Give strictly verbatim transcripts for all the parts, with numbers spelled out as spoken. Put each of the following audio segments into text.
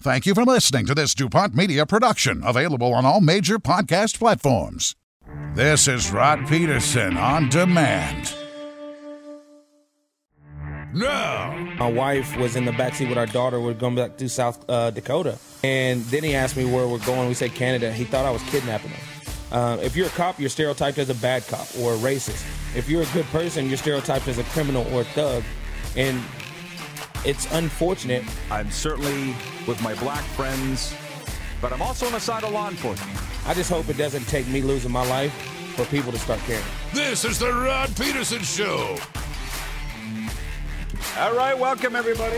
Thank you for listening to this DuPont Media production, available on all major podcast platforms. This is Rod Peterson on demand. No. My wife was in the backseat with our daughter. We're going back to South uh, Dakota. And then he asked me where we're going. We said Canada. He thought I was kidnapping him. Uh, if you're a cop, you're stereotyped as a bad cop or a racist. If you're a good person, you're stereotyped as a criminal or a thug. And it's unfortunate. I'm certainly with my black friends, but I'm also on the side of law enforcement. I just hope it doesn't take me losing my life for people to start caring. This is the Rod Peterson Show. All right, welcome everybody.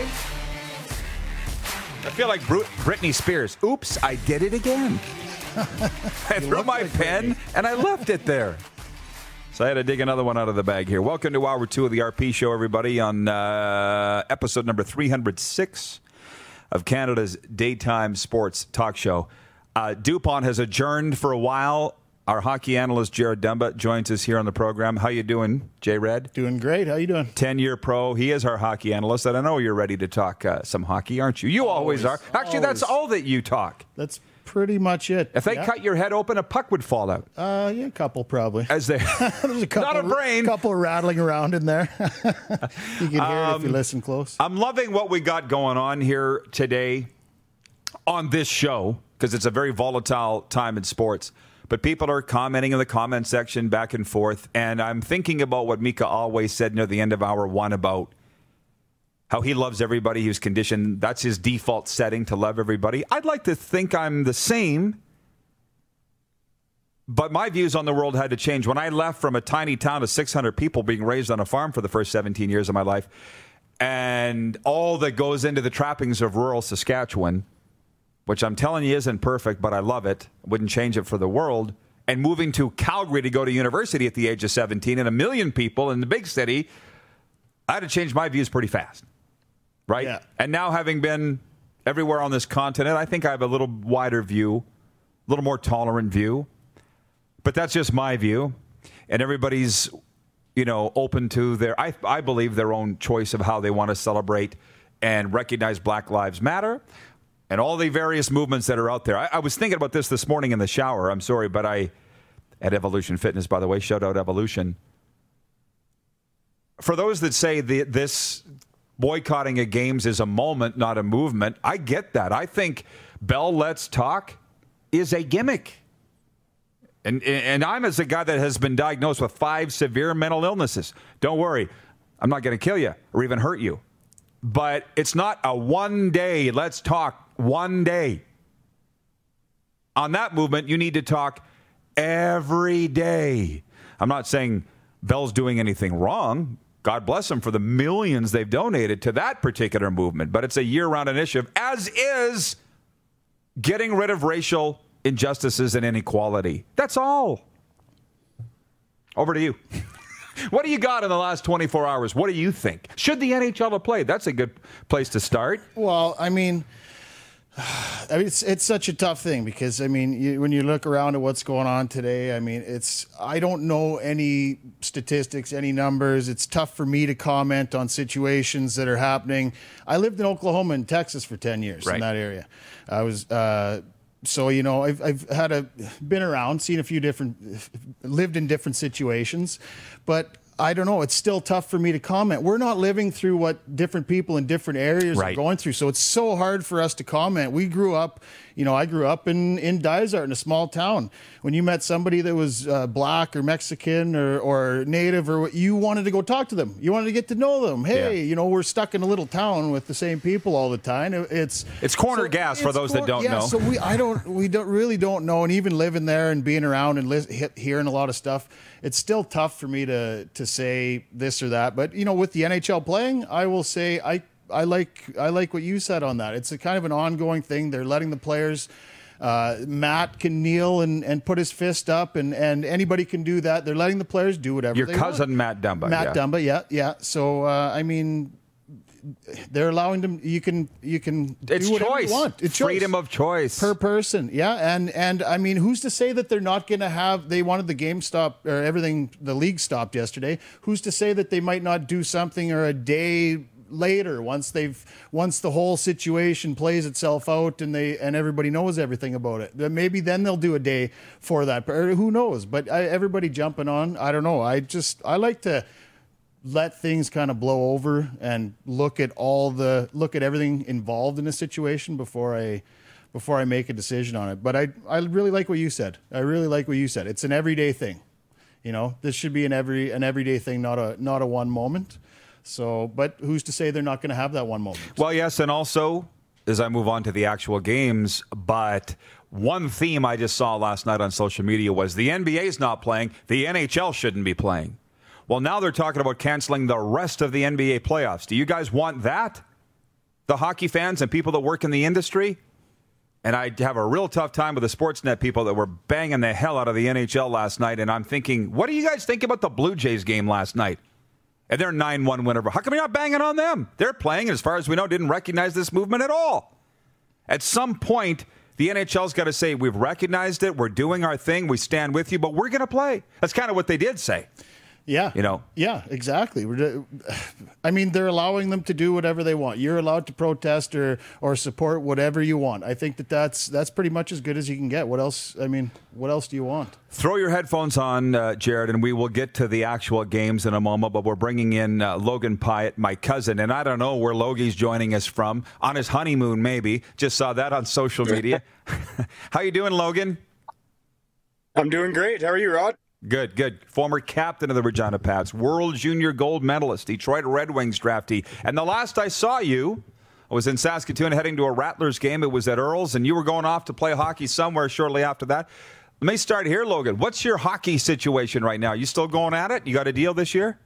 I feel like Brit- Britney Spears. Oops, I did it again. I threw my like pen Britney. And I left it there. So I had to dig another one out of the bag here. Welcome to hour two of the R P Show, everybody, on uh, episode number three hundred six of Canada's daytime sports talk show. Uh, DuPont has adjourned for a while. Our hockey analyst, Jared Dumba, joins us here on the program. How you doing, J-Red? Doing great. How you doing? ten-year pro. He is our hockey analyst, and I know you're ready to talk uh, some hockey, aren't you? You always, always are. Actually, always. That's all that you talk. That's pretty much it. If they yeah. cut your head open, a puck would fall out. Uh, yeah, a couple probably. As they, There's a couple, not a brain. A couple rattling around in there. You can hear um, it if you listen close. I'm loving what we got going on here today on this show, because it's a very volatile time in sports. But people are commenting in the comment section back and forth. And I'm thinking about what Mika always said near the end of hour one about how he loves everybody who's conditioned. That's his default setting, to love everybody. I'd like to think I'm the same. But my views on the world had to change. When I left from a tiny town of six hundred people being raised on a farm for the first seventeen years of my life, and all that goes into the trappings of rural Saskatchewan, which I'm telling you isn't perfect, but I love it. Wouldn't change it for the world. And moving to Calgary to go to university at the age of seventeen and a million people in the big city, I had to change my views pretty fast. Right? Yeah. And now having been everywhere on this continent, I think I have a little wider view, a little more tolerant view. But that's just my view. And everybody's, you know, open to their, I, I believe, their own choice of how they want to celebrate and recognize Black Lives Matter and all the various movements that are out there. I, I was thinking about this this morning in the shower. I'm sorry, but I, at Evolution Fitness, by the way, shout out Evolution. For those that say the, this boycotting of games is a moment, not a movement, I get that. I think Bell Let's Talk is a gimmick. And, and I'm as a guy that has been diagnosed with five severe mental illnesses. Don't worry, I'm not going to kill you or even hurt you. But it's not a one day, let's talk one day. On that movement, you need to talk every day. I'm not saying Bell's doing anything wrong. God bless them for the millions they've donated to that particular movement. But it's a year-round initiative, as is getting rid of racial injustices and inequality. That's all. Over to you. What do you got in the last twenty-four hours? What do you think? Should the N H L have played? That's a good place to start. Well, I mean, I mean, it's it's such a tough thing because, I mean, you, when you look around at what's going on today, I mean, it's I don't know any statistics, any numbers. It's tough for me to comment on situations that are happening. I lived in Oklahoma and Texas for ten years, right, in that area. I was uh, so, you know, I've I've had a been around, seen a few different, lived in different situations, but I don't know. It's still tough for me to comment. We're not living through what different people in different areas right. are going through. So it's so hard for us to comment. We grew up, you know, I grew up in, in Dysart, in a small town. When you met somebody that was uh, black or Mexican or, or native, or what, you wanted to go talk to them. You wanted to get to know them. Hey, yeah. you know, we're stuck in a little town with the same people all the time. It's it's corner so gas for those cor- that don't yeah, know. So we, I don't, we don't really don't know. And even living there and being around and li- hearing a lot of stuff, it's still tough for me to to say this or that. But, you know, with the N H L playing, I will say I, I like I like what you said on that. It's a kind of an ongoing thing. They're letting the players, uh, Matt can kneel and, and put his fist up, and, and anybody can do that. They're letting the players do whatever Your they cousin, want. Matt Dumba. Matt yeah. Dumba, yeah, yeah. So, uh, I mean, they're allowing them. You can you can it's do whatever choice. you want. It's freedom choice. of choice per person. Yeah, and and I mean, who's to say that they're not going to have? They wanted the game stopped or everything. The league stopped yesterday. Who's to say that they might not do something or a day later, once they've once the whole situation plays itself out and they and everybody knows everything about it. Then maybe then they'll do a day for that. Or who knows? But I, everybody jumping on, I don't know. I just I like to let things kind of blow over and look at all the look at everything involved in a situation before I before I make a decision on it. But I I really like what you said. I really like what you said. It's an everyday thing. You know, this should be an every an everyday thing, not a not a one moment. So, but who's to say they're not going to have that one moment? Well, yes, and also as I move on to the actual games, but one theme I just saw last night on social media was the N B A is not playing, the N H L shouldn't be playing. Well, now they're talking about canceling the rest of the N B A playoffs. Do you guys want that? The hockey fans and people that work in the industry? And I have a real tough time with the Sportsnet people that were banging the hell out of the N H L last night. And I'm thinking, what do you guys think about the Blue Jays game last night? And they're nine one winner. How come you're not banging on them? They're playing, as far as we know, didn't recognize this movement at all. At some point, the N H L's got to say, we've recognized it, we're doing our thing, we stand with you, but we're going to play. That's kind of what they did say. Yeah. You know? Yeah, exactly. I mean, they're allowing them to do whatever they want. You're allowed to protest or, or support whatever you want. I think that that's, that's pretty much as good as you can get. What else? I mean, what else do you want? Throw your headphones on, uh, Jared, and we will get to the actual games in a moment, but we're bringing in uh, Logan Pyatt, my cousin, and I don't know where Logie's joining us from. On his honeymoon, maybe. Just saw that on social media. How you doing, Logan? I'm doing great. How are you, Rod? Good, good. Former captain of the Regina Pats, world junior gold medalist, Detroit Red Wings draftee. And the last I saw you, I was in Saskatoon heading to a Rattlers game. It was at Earl's, and you were going off to play hockey somewhere shortly after that. Let me start here, Logan. What's your hockey situation right now? You still going at it? You got a deal this year?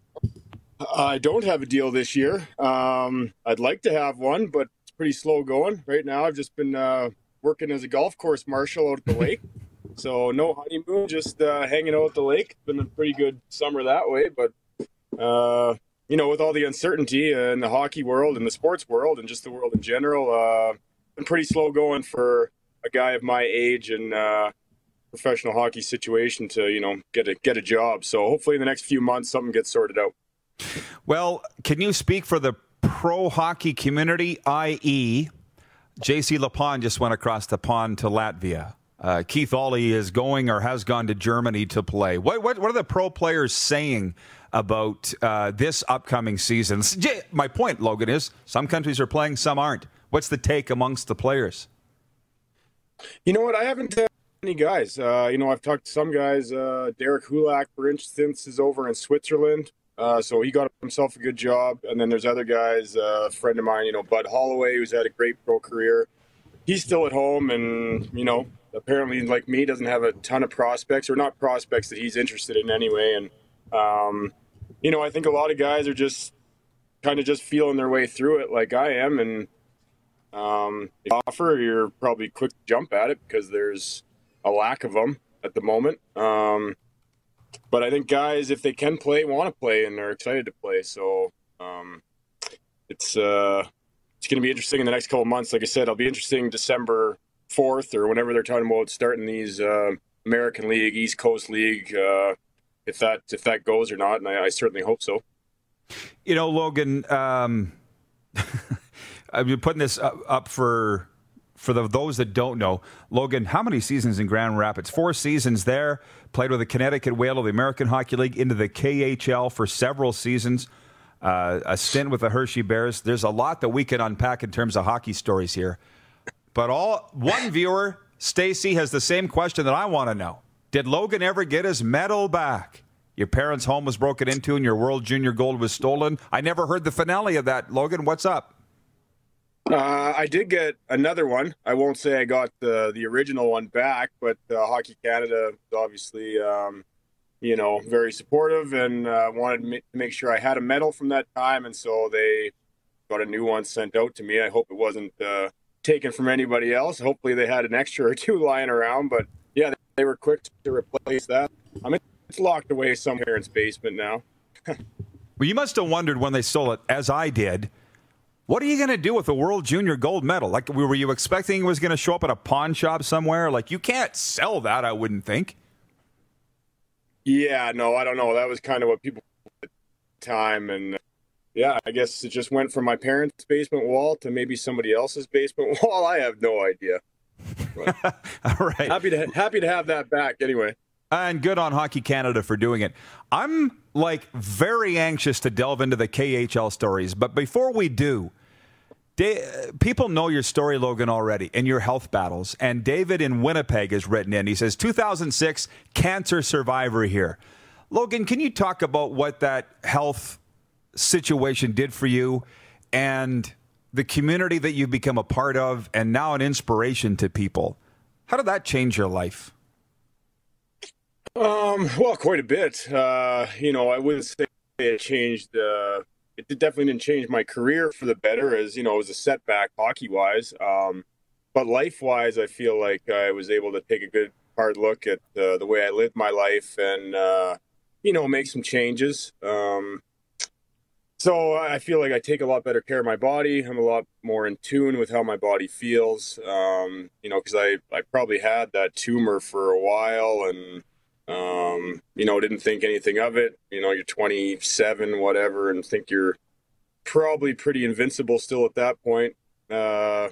I don't have a deal this year. Um, I'd like to have one, but it's pretty slow going. Right now, I've just been uh, working as a golf course marshal out at the lake. So no honeymoon, just uh, hanging out at the lake. It's been a pretty good summer that way. But, uh, you know, with all the uncertainty in the hockey world and the sports world and just the world in general, uh, been pretty slow going for a guy of my age and uh, professional hockey situation to, you know, get a, get a job. So hopefully in the next few months, something gets sorted out. Well, can you speak for the pro hockey community, that is. J C Lapon just went across the pond to Latvia. Uh, Keith Ollie is going or has gone to Germany to play. What what, what are the pro players saying about uh, this upcoming season? My point, Logan, is some countries are playing, some aren't. What's the take amongst the players? You know what? I haven't had any guys. Uh, you know, I've talked to some guys. Uh, Derek Hulak, for instance, is over in Switzerland. Uh, so he got himself a good job. And then there's other guys, uh, a friend of mine, you know, Bud Holloway, who's had a great pro career. He's still at home and, you know, apparently, like me, doesn't have a ton of prospects, or not prospects that he's interested in anyway. And, um, you know, I think a lot of guys are just kind of just feeling their way through it like I am. And um, if you offer, you're probably quick to jump at it because there's a lack of them at the moment. Um, but I think guys, if they can play, want to play, and they're excited to play. So um, it's uh, it's going to be interesting in the next couple of months. Like I said, I'll be interesting December fourth or whenever they're talking about starting these uh, American League, East Coast League, uh, if that if that goes or not, and I, I certainly hope so. You know, Logan, um, I've been putting this up, up for for the, those that don't know. Logan, how many seasons in Grand Rapids? Four seasons there. Played with the Connecticut Whale of the American Hockey League, into the K H L for several seasons. Uh, a stint with the Hershey Bears. There's a lot that we can unpack in terms of hockey stories here. But all one viewer, Stacy, has the same question that I want to know. Did Logan ever get his medal back? Your parents' home was broken into and your World Junior Gold was stolen. I never heard the finale of that. Logan, what's up? Uh, I did get another one. I won't say I got the the original one back, but uh, Hockey Canada is obviously, um, you know, very supportive and uh, wanted to make sure I had a medal from that time, and so they got a new one sent out to me. I hope it wasn't uh, taken from anybody else. Hopefully they had an extra or two lying around, but yeah, they were quick to replace that. I mean, it's locked away somewhere in its basement now. Well, you must have wondered when they stole it, as I did, what are you going to do with a World Junior Gold medal? Like, were you expecting it was going to show up at a pawn shop somewhere? Like, you can't sell that, I wouldn't think. Yeah, no, I don't know. That was kind of what people at the time, and yeah, I guess it just went from my parents' basement wall to maybe somebody else's basement wall. I have no idea. All right. Happy to happy to have that back anyway. And good on Hockey Canada for doing it. I'm like very anxious to delve into the K H L stories, but before we do, Da- people know your story, Logan, already, and your health battles. And David in Winnipeg has written in. He says, two thousand six, cancer survivor here. Logan, can you talk about what that health situation did for you and the community that you've become a part of and now an inspiration to people? How did that change your life? Um, well, quite a bit. Uh, you know, I wouldn't say it changed uh It definitely didn't change my career for the better, as, you know, it was a setback hockey-wise. Um, but life-wise, I feel like I was able to take a good hard look at uh, the way I lived my life and, uh, you know, make some changes. Um, so I feel like I take a lot better care of my body. I'm a lot more in tune with how my body feels, um, you know, because I, I probably had that tumor for a while and, Um, you know, didn't think anything of it. You know, you're twenty-seven, whatever, and think you're probably pretty invincible still at that point. Uh,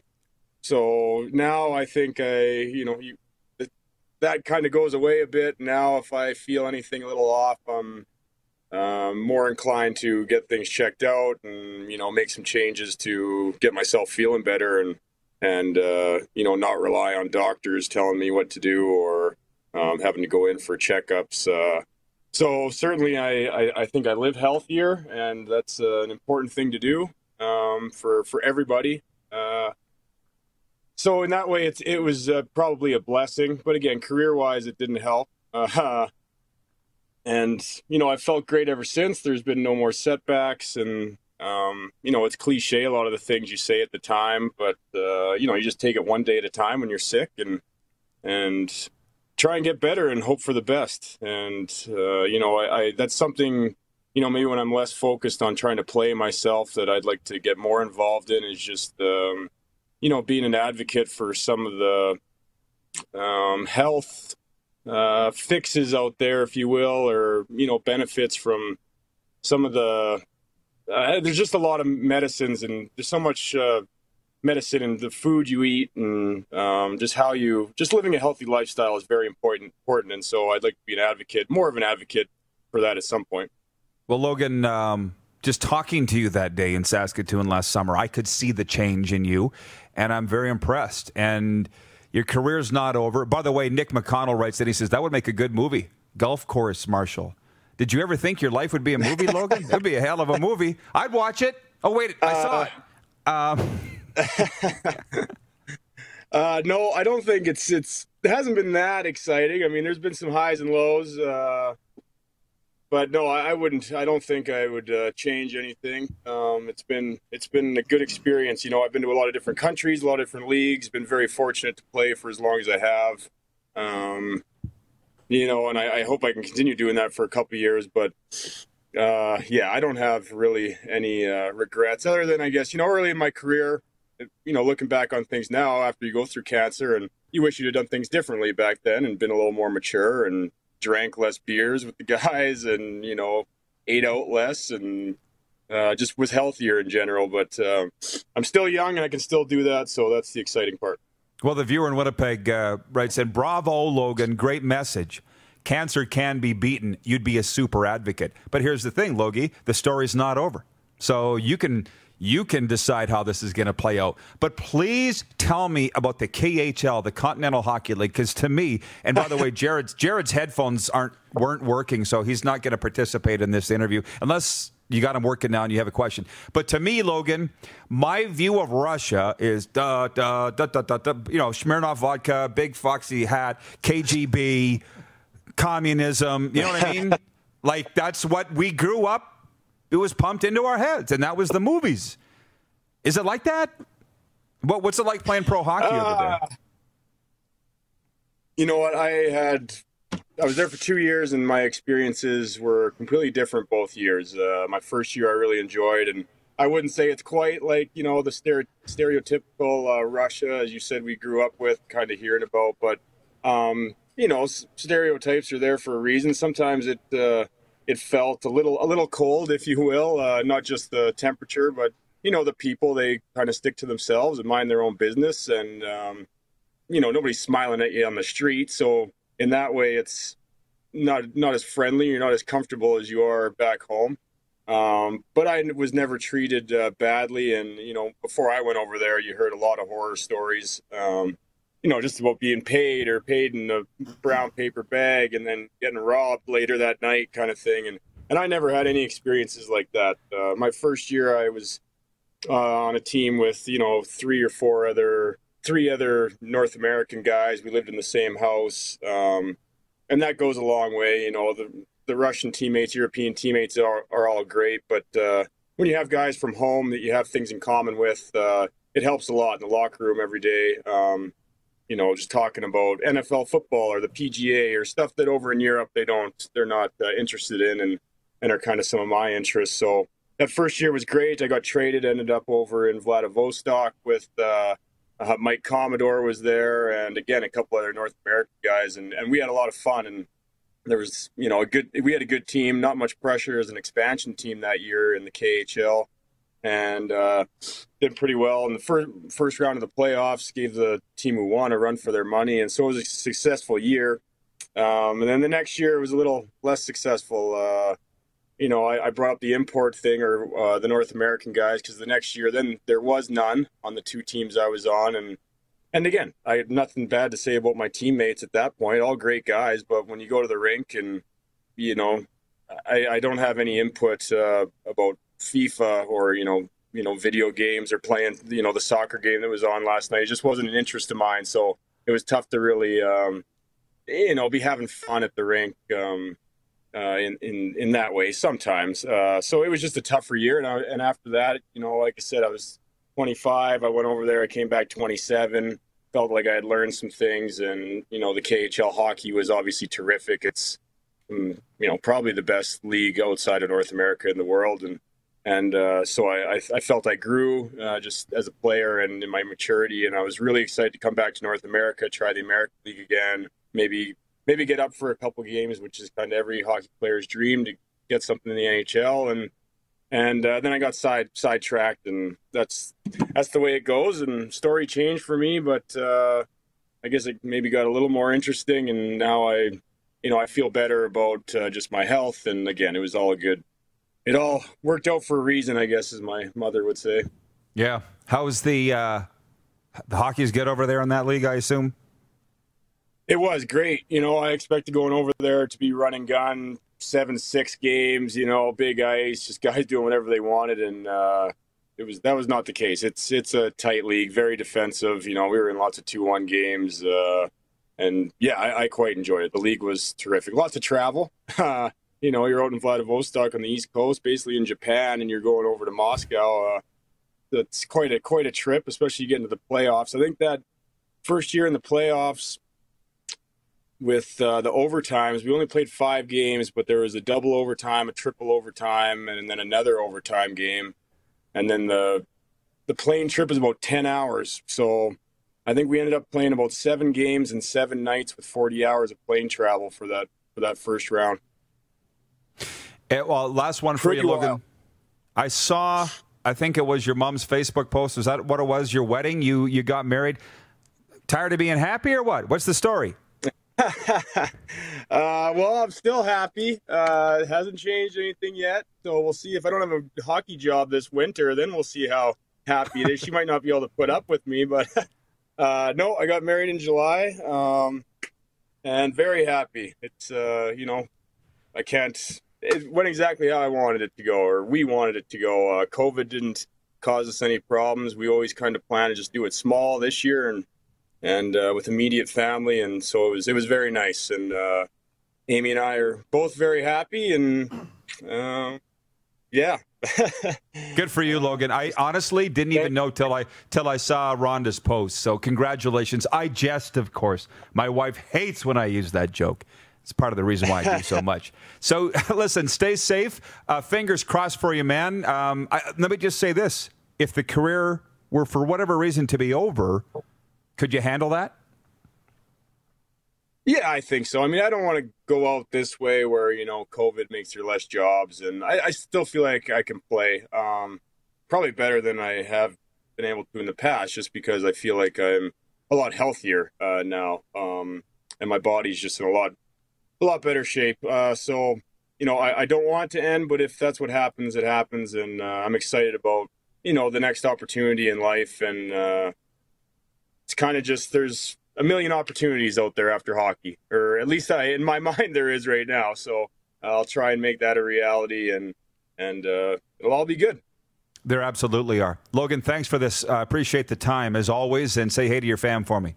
so now I think I, you know, you, that kind of goes away a bit. Now, if I feel anything a little off, I'm um, more inclined to get things checked out and, you know, make some changes to get myself feeling better and, and uh, you know, not rely on doctors telling me what to do or, Um, having to go in for checkups. Uh, so certainly I, I, I think I live healthier, and that's uh, an important thing to do um, for, for everybody. Uh, so in that way, it's, it was uh, probably a blessing. But again, career-wise, it didn't help. Uh, and, you know, I've felt great ever since. There's been no more setbacks. And, um, you know, it's cliche, a lot of the things you say at the time. But, uh, you know, you just take it one day at a time when you're sick and and try and get better and hope for the best. And, uh, you know, I, I, that's something, you know, maybe when I'm less focused on trying to play myself that I'd like to get more involved in is just, um, you know, being an advocate for some of the um, health uh, fixes out there, if you will, or, you know, benefits from some of the, uh, there's just a lot of medicines and there's so much uh, medicine and the food you eat and um, just how you just living a healthy lifestyle is very important important and so I'd like to be an advocate more of an advocate for that at some point. Well, Logan, um, just talking to you that day in Saskatoon last summer, I could see the change in you and I'm very impressed. And your career's not over. By the way, Nick McConnell writes that he says that would make a good movie, Golf Course Marshall. Did you ever think your life would be a movie, Logan? It would be a hell of a movie. I'd watch it. Oh wait, I saw uh, it. Um, uh, no, I don't think it's it's it hasn't been that exciting. I mean, there's been some highs and lows, uh, but no, I, I wouldn't. I don't think I would uh, change anything. Um, it's been it's been a good experience. You know, I've been to a lot of different countries, a lot of different leagues. Been very fortunate to play for as long as I have. Um, you know, and I, I hope I can continue doing that for a couple of years, but. Uh, yeah, I don't have really any uh, regrets other than, I guess, you know, early in my career, you know, looking back on things now after you go through cancer and you wish you'd have done things differently back then and been a little more mature and drank less beers with the guys and, you know, ate out less and uh, just was healthier in general. But uh, I'm still young and I can still do that. So that's the exciting part. Well, the viewer in Winnipeg uh, writes, said, bravo, Logan, great message. Cancer can be beaten. You'd be a super advocate. But here's the thing, Logie, the story's not over. So you can you can decide how this is going to play out. But please tell me about the K H L, the Continental Hockey League, because to me, and by the way, Jared's Jared's headphones aren't weren't working, so he's not going to participate in this interview unless you got him working now and you have a question. But to me, Logan, my view of Russia is da da da da da, da you know, Smirnoff vodka, big foxy hat, K G B. Communism, you know what I mean? Like, that's what we grew up, it was pumped into our heads, and that was the movies. Is it like that? What, what's it like playing pro hockey uh, over there? You know what? I had, I was there for two years, and my experiences were completely different both years. Uh, my first year I really enjoyed, and I wouldn't say it's quite like, you know, the stere- stereotypical uh, Russia, as you said, we grew up with, kind of hearing about, but, um, you know, stereotypes are there for a reason. Sometimes it uh, it felt a little a little cold, if you will, uh, not just the temperature, but you know, the people, they kind of stick to themselves and mind their own business, and um, you know, nobody's smiling at you on the street. So in that way, it's not not as friendly, you're not as comfortable as you are back home. Um, but I was never treated uh, badly, and you know, before I went over there, you heard a lot of horror stories. Um, you know, just about being paid or paid in a brown paper bag and then getting robbed later that night, kind of thing. And and I never had any experiences like that. Uh, my first year, I was uh, on a team with you know three or four other three other North American guys. We lived in the same house, um, and that goes a long way. You know, the the Russian teammates, European teammates are are all great, but uh, when you have guys from home that you have things in common with, uh, it helps a lot in the locker room every day. Um, you know, just talking about N F L football or the P G A or stuff that over in Europe they don't, they're not uh, interested in, and, and are kind of some of my interests. So that first year was great. I got traded, ended up over in Vladivostok with uh, uh, Mike Commodore was there, and again, a couple other North American guys, and, and we had a lot of fun. And there was, you know, a good, we had a good team, not much pressure as an expansion team that year in the K H L. And uh, did pretty well in the first first round of the playoffs. Gave the team who won a run for their money, and so it was a successful year. Um, and then the next year it was a little less successful. Uh, you know, I, I brought up the import thing or uh, the North American guys because the next year then there was none on the two teams I was on, and and again I had nothing bad to say about my teammates at that point. All great guys, but when you go to the rink and you know, I, I don't have any input uh, about FIFA or you know you know video games or playing you know the soccer game that was on last night. It just wasn't an interest of mine, so it was tough to really um you know be having fun at the rink um uh in in in that way sometimes. Uh so it was just a tougher year, and I, and after that, you know like I said, I was twenty-five. I went over there, I came back twenty-seven, felt like I had learned some things, and you know the K H L hockey was obviously terrific. It's you know probably the best league outside of North America in the world, and And uh, so I, I, I felt I grew uh, just as a player and in my maturity, and I was really excited to come back to North America, try the American League again, maybe maybe get up for a couple games, which is kind of every hockey player's dream, to get something in the N H L. And and uh, then I got side sidetracked, and that's that's the way it goes. And story changed for me, but uh, I guess it maybe got a little more interesting, and now I, you know, I feel better about uh, just my health. And again, it was all good. It all worked out for a reason, I guess, as my mother would say. Yeah. How's the uh, the hockey's good over there in that league, I assume? It was great. You know, I expected going over there to be run and gun, seven, six games, you know, big ice, just guys doing whatever they wanted. And uh, it was that was not the case. It's it's a tight league, very defensive. You know, we were in lots of two one games. Uh, and, yeah, I, I quite enjoyed it. The league was terrific. Lots of travel. You know, you're out in Vladivostok on the East Coast, basically in Japan, and you're going over to Moscow. Uh, that's quite a quite a trip, especially getting to the playoffs. I think that first year in the playoffs with uh, the overtimes, we only played five games, but there was a double overtime, a triple overtime, and then another overtime game. And then the the plane trip is about ten hours. So I think we ended up playing about seven games and seven nights with forty hours of plane travel for that for that first round. It, well, last one for Pretty you, Logan. wild. I saw, I think it was your mom's Facebook post. Was that what it was? Your wedding? You you got married? Tired of being happy or what? What's the story? uh, well, I'm still happy. Uh, it hasn't changed anything yet. So we'll see. If I don't have a hockey job this winter, then we'll see how happy it is. She might not be able to put up with me, but uh, no, I got married in July, um, and very happy. It's, uh, you know, I can't, it went exactly how I wanted it to go, or we wanted it to go. Uh, COVID didn't cause us any problems. We always kind of planned to just do it small this year, and and uh, with immediate family, and so it was it was very nice. And uh, Amy and I are both very happy, and uh, yeah. Good for you, Logan. I honestly didn't even know till I till I saw Rhonda's post. So congratulations. I jest, of course. My wife hates when I use that joke. It's part of the reason why I do so much. So listen, stay safe. Uh, fingers crossed for you, man. Um, I, let me just say this: if the career were for whatever reason to be over, could you handle that? Yeah, I think so. I mean, I don't want to go out this way where, you know, COVID makes there less jobs, and I, I still feel like I can play um, probably better than I have been able to in the past, just because I feel like I'm a lot healthier uh, now, um, and my body's just in a lot, a lot better shape. Uh, so, you know, I, I don't want to end, but if that's what happens, it happens, and uh, I'm excited about, you know, the next opportunity in life, and uh, it's kind of just there's a million opportunities out there after hockey, or at least I, in my mind, there is right now. So I'll try and make that a reality, and and uh, it'll all be good. There absolutely are. Logan, thanks for this. I uh, appreciate the time as always, and say hey to your fam for me.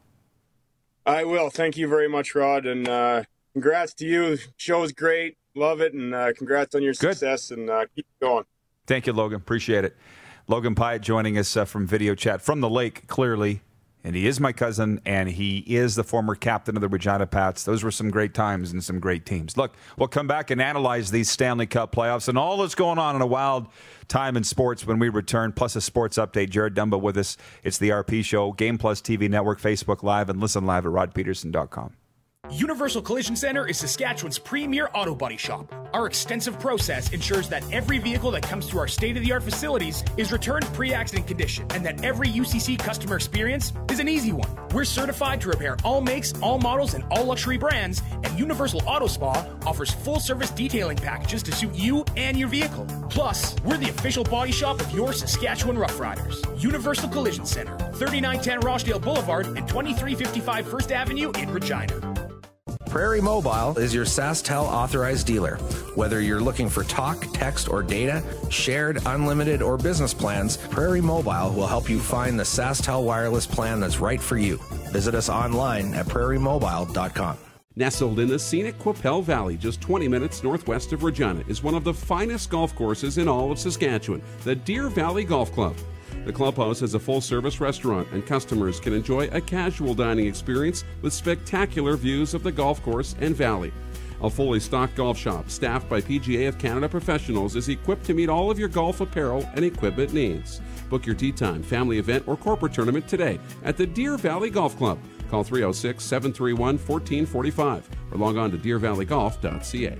I will. Thank you very much, Rod, and uh, congrats to you. Show's great. Love it, and uh, congrats on your success, Good. and uh, keep going. Thank you, Logan. Appreciate it. Logan Pyatt joining us uh, from Video Chat from the lake, clearly. And he is my cousin, and he is the former captain of the Regina Pats. Those were some great times and some great teams. Look, we'll come back and analyze these Stanley Cup playoffs and all that's going on in a wild time in sports when we return, plus a sports update. Jared Dumba with us. It's the R P Show, Game Plus T V Network, Facebook Live, and listen live at rod peterson dot com. Universal Collision Center is Saskatchewan's premier auto body shop. Our extensive process ensures that every vehicle that comes through our state-of-the-art facilities is returned pre-accident condition, and that every U C C customer experience is an easy one. We're certified to repair all makes, all models, and all luxury brands, and Universal Auto Spa offers full-service detailing packages to suit you and your vehicle. Plus, we're the official body shop of your Saskatchewan Rough Riders. Universal Collision Center, thirty-nine ten Rochdale Boulevard and twenty-three fifty-five First Avenue in Regina. Prairie Mobile is your SaskTel authorized dealer. Whether you're looking for talk, text, or data, shared, unlimited, or business plans, Prairie Mobile will help you find the SaskTel wireless plan that's right for you. Visit us online at prairie mobile dot com. Nestled in the scenic Qu'Appelle Valley, just twenty minutes northwest of Regina, is one of the finest golf courses in all of Saskatchewan, the Deer Valley Golf Club. The clubhouse has a full-service restaurant, and customers can enjoy a casual dining experience with spectacular views of the golf course and valley. A fully stocked golf shop, staffed by P G A of Canada professionals, is equipped to meet all of your golf apparel and equipment needs. Book your tee time, family event, or corporate tournament today at the Deer Valley Golf Club. Call three oh six, seven three one, one four four five or log on to deer valley golf dot c a.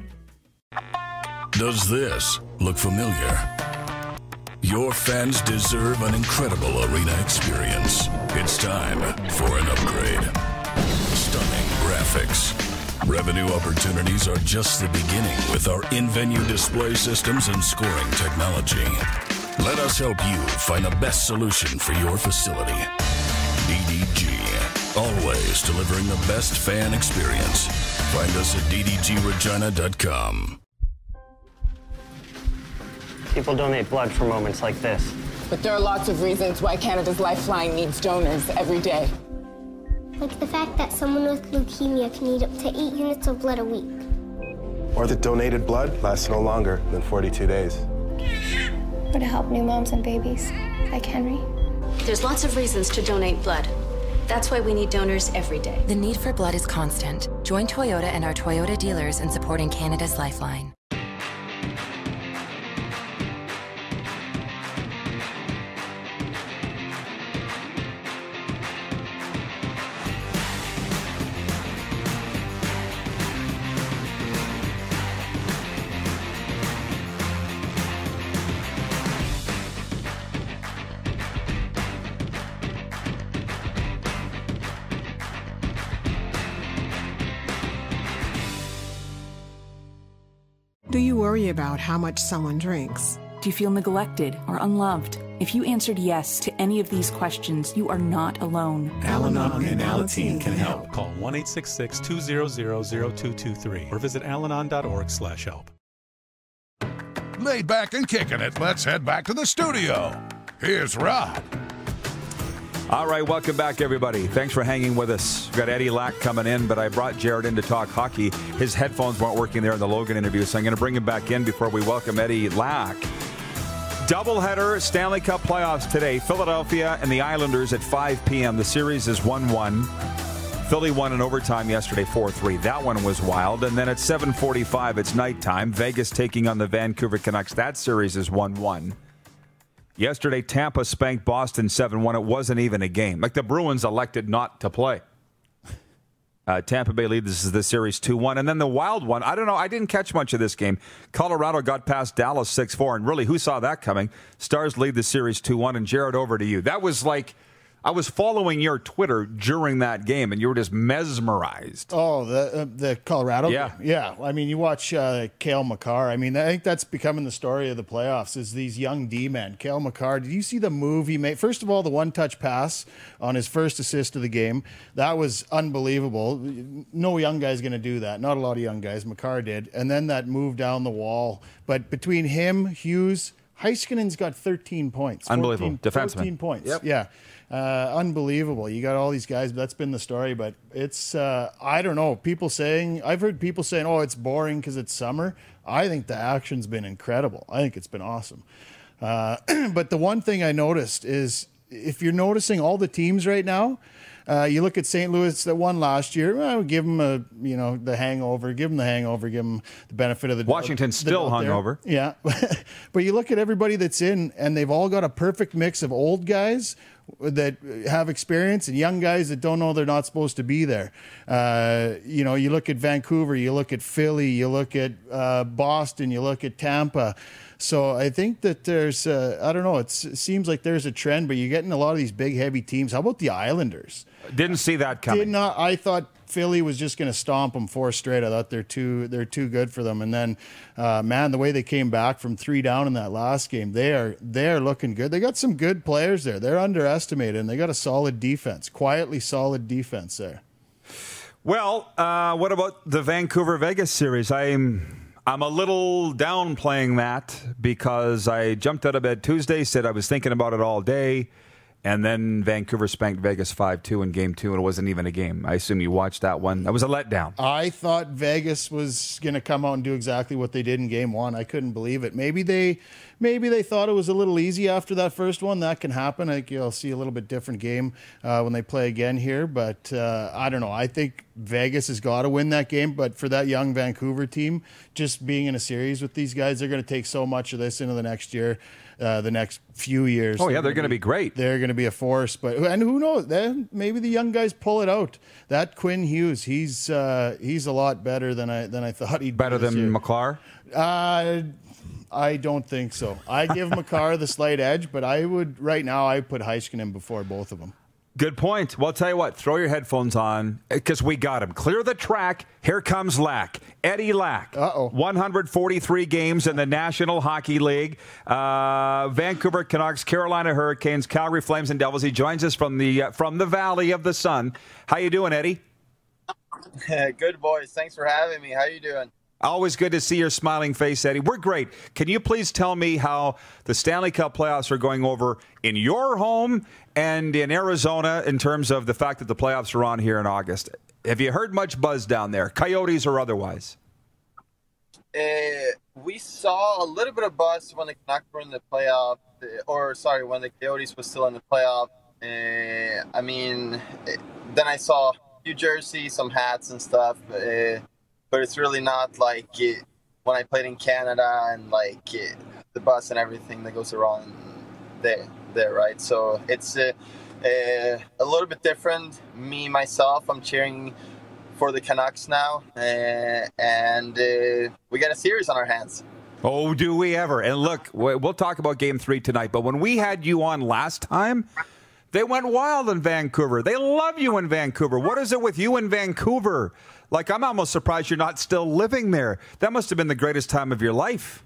Does this look familiar? Your fans deserve an incredible arena experience. It's time for an upgrade. Stunning graphics. Revenue opportunities are just the beginning with our in-venue display systems and scoring technology. Let us help you find the best solution for your facility. D D G. Always delivering the best fan experience. Find us at d d g regina dot com. People donate blood for moments like this. But there are lots of reasons why Canada's Lifeline needs donors every day. Like the fact that someone with leukemia can need up to eight units of blood a week. Or that donated blood lasts no longer than forty-two days. Or to help new moms and babies, like Henry. There's lots of reasons to donate blood. That's why we need donors every day. The need for blood is constant. Join Toyota and our Toyota dealers in supporting Canada's Lifeline. Do you worry about how much someone drinks? Do you feel neglected or unloved? If you answered yes to any of these questions, you are not alone. Al-Anon and Alateen can help. Call one eight six six, two zero zero, zero two two three or visit alanon dot org slash help. Laid back and kicking it, let's head back to the studio. Here's Rod. All right, welcome back, everybody. Thanks for hanging with us. We've got Eddie Lack coming in, but I brought Jared in to talk hockey. His headphones weren't working there in the Logan interview, so I'm going to bring him back in before we welcome Eddie Lack. Doubleheader Stanley Cup playoffs today. Philadelphia and the Islanders at five p.m. The series is one one. Philly won in overtime yesterday, four three. That one was wild. And then at seven forty-five, it's nighttime. Vegas taking on the Vancouver Canucks. That series is one one. Yesterday, Tampa spanked Boston seven one. It wasn't even a game. Like the Bruins elected not to play. Uh, Tampa Bay leads the series two one. And then the wild one, I don't know, I didn't catch much of this game. Colorado got past Dallas six four, and really, who saw that coming? Stars lead the series two one, and Jared, over to you. That was like, I was following your Twitter during that game, and you were just mesmerized. Oh, the uh, the Colorado yeah. game. Yeah. I mean, you watch uh, Cale Makar. I mean, I think that's becoming the story of the playoffs is these young D-men. Cale Makar, did you see the move he made? First of all, the one-touch pass on his first assist of the game. That was unbelievable. No young guy's going to do that. Not a lot of young guys. Makar did. And then that move down the wall. But between him, Hughes, Heiskanen's got thirteen points. Unbelievable. Defenseman. fourteen points. Yep. Yeah. Uh, unbelievable. You got all these guys. That's been the story, but it's, uh, I don't know. People saying, I've heard people saying, oh, it's boring because it's summer. I think the action's been incredible. I think it's been awesome. Uh, but the one thing I noticed is if you're noticing all the teams right now, uh, you look at Saint Louis that won last year, well, give them a, you know, the hangover, give them the hangover, give them the benefit of the doubt. Washington's still hungover. Yeah. But you look at everybody that's in, and they've all got a perfect mix of old guys that have experience and young guys that don't know they're not supposed to be there. Uh, you know, you look at Vancouver, you look at Philly, you look at uh, Boston, you look at Tampa. So I think that there's, uh, I don't know, it's, it seems like there's a trend, but you're getting a lot of these big, heavy teams. How about the Islanders? Didn't see that coming. Did not. I thought Philly was just going to stomp them four straight. I thought they're too they're too good for them. And then, uh, man, the way they came back from three down in that last game, they are they are looking good. They got some good players there. They're underestimated, and they got a solid defense, quietly solid defense there. Well, uh, what about the Vancouver Vegas series? I'm I'm a little downplaying that because I jumped out of bed Tuesday, said I was thinking about it all day. And then Vancouver spanked Vegas five two in game two, and it wasn't even a game. I assume you watched that one. That was a letdown. I thought Vegas was going to come out and do exactly what they did in game one. I couldn't believe it. Maybe they maybe they thought it was a little easy after that first one. That can happen. I think you'll see a little bit different game uh, when they play again here. But uh, I don't know. I think Vegas has got to win that game. But for that young Vancouver team, just being in a series with these guys, they're going to take so much of this into the next year. Uh, the next few years. Oh, yeah, they're going to be great. They're going to be a force. But and who knows? Then maybe the young guys pull it out. That Quinn Hughes, he's uh, he's a lot better than I than I thought he'd be. Better than year. Makar? Uh, I don't think so. I give Makar the slight edge, but I would right now I put Heiskanen before both of them. Good point. Well, I'll tell you what, throw your headphones on because we got him. Clear the track. Here comes Lack. Eddie Lack. Uh-oh. one hundred forty-three games in the National Hockey League. Uh, Vancouver Canucks, Carolina Hurricanes, Calgary Flames, and Devils. He joins us from the uh, from the Valley of the Sun. How you doing, Eddie? Good, boys. Thanks for having me. How you doing? Always good to see your smiling face, Eddie. We're great. Can you please tell me how the Stanley Cup playoffs are going over in your home and in Arizona in terms of the fact that the playoffs are on here in August? Have you heard much buzz down there, Coyotes or otherwise? Uh, we saw a little bit of buzz when the Canucks were in the playoff, or sorry, when the Coyotes was still in the playoff. Uh, I mean, then I saw New Jersey, some hats and stuff. Uh, But it's really not like it, when I played in Canada and like it, the bus and everything that goes around there, there, right? So it's uh, uh, a little bit different. Me, myself, I'm cheering for the Canucks now, uh, and uh, we got a series on our hands. Oh, do we ever? And look, we'll talk about game three tonight, but when we had you on last time, they went wild in Vancouver. They love you in Vancouver. What is it with you in Vancouver? Like, I'm almost surprised you're not still living there. That must have been the greatest time of your life.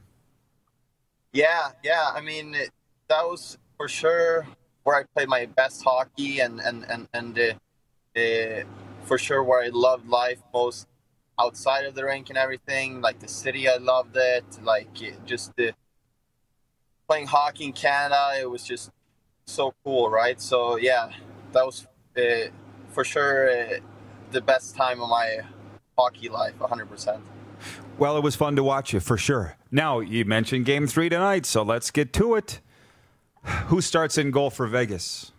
Yeah, yeah. I mean, that was for sure where I played my best hockey and, and, and, and uh, uh, for sure where I loved life most outside of the rink and everything. Like the city, I loved it. Like just uh, playing hockey in Canada, it was just so cool, right? So, yeah, that was uh, for sure uh, the best time of my hockey life, one hundred percent. Well, it was fun to watch you, for sure. Now, you mentioned game three tonight, so let's get to it. Who starts in goal for Vegas?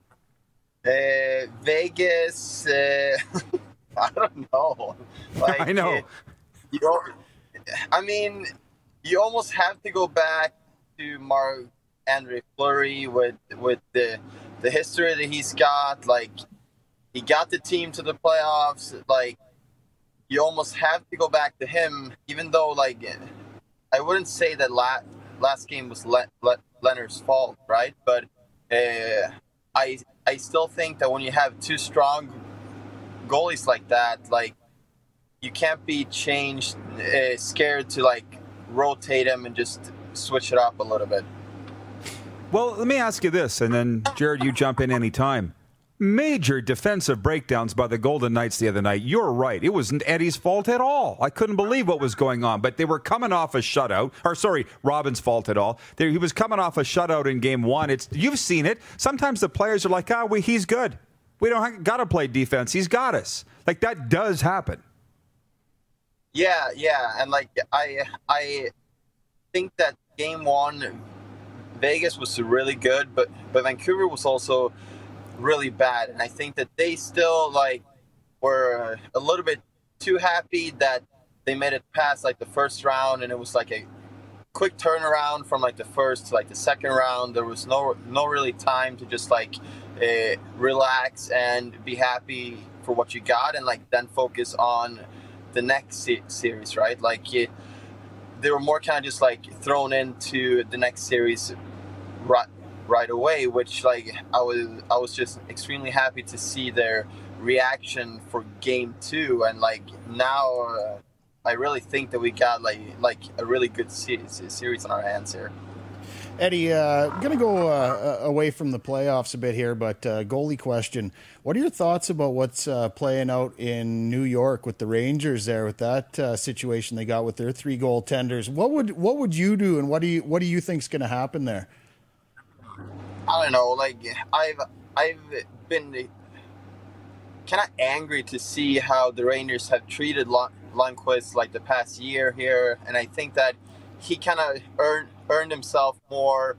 Uh, Vegas, uh, I don't know. Like, I know. Uh, you know. I mean, you almost have to go back to Marc-Andre Fleury with with the the history that he's got. Like, he got the team to the playoffs. Like, you almost have to go back to him, even though, like, I wouldn't say that last, last game was Le- Le- Leonard's fault, right? But uh, I I still think that when you have two strong goalies like that, like, you can't be changed, uh, scared to, like, rotate them and just switch it up a little bit. Well, let me ask you this, and then, Jared, you jump in anytime. Major defensive breakdowns by the Golden Knights the other night. You're right. It wasn't Eddie's fault at all. I couldn't believe what was going on, but they were coming off a shutout. Or, sorry, Robin's fault at all. They, he was coming off a shutout in game one. It's You've seen it. Sometimes the players are like, ah, we, he's good. We don't got to play defense. He's got us. Like, that does happen. Yeah, yeah. And, like, I, I think that game one, Vegas was really good, but, but Vancouver was also really bad, and I think that they still like were a little bit too happy that they made it past like the first round, and it was like a quick turnaround from like the first to like the second round. There was no no really time to just like uh, relax and be happy for what you got, and like then focus on the next se- series, right? Like it, they were more kind of just like thrown into the next series right right away, which like I was I was just extremely happy to see their reaction for game two, and like now uh, I really think that we got like like a really good series series on our hands here. Eddie, uh, I'm going to go uh, away from the playoffs a bit here, but uh, goalie question. What are your thoughts about what's uh, playing out in New York with the Rangers there, with that uh, situation they got with their three goaltenders? What would what would you do, and what do you what do you think is going to happen there? I don't know. Like I've I've been kind of angry to see how the Rangers have treated Lundqvist like the past year here, and I think that he kind of earned earned himself more,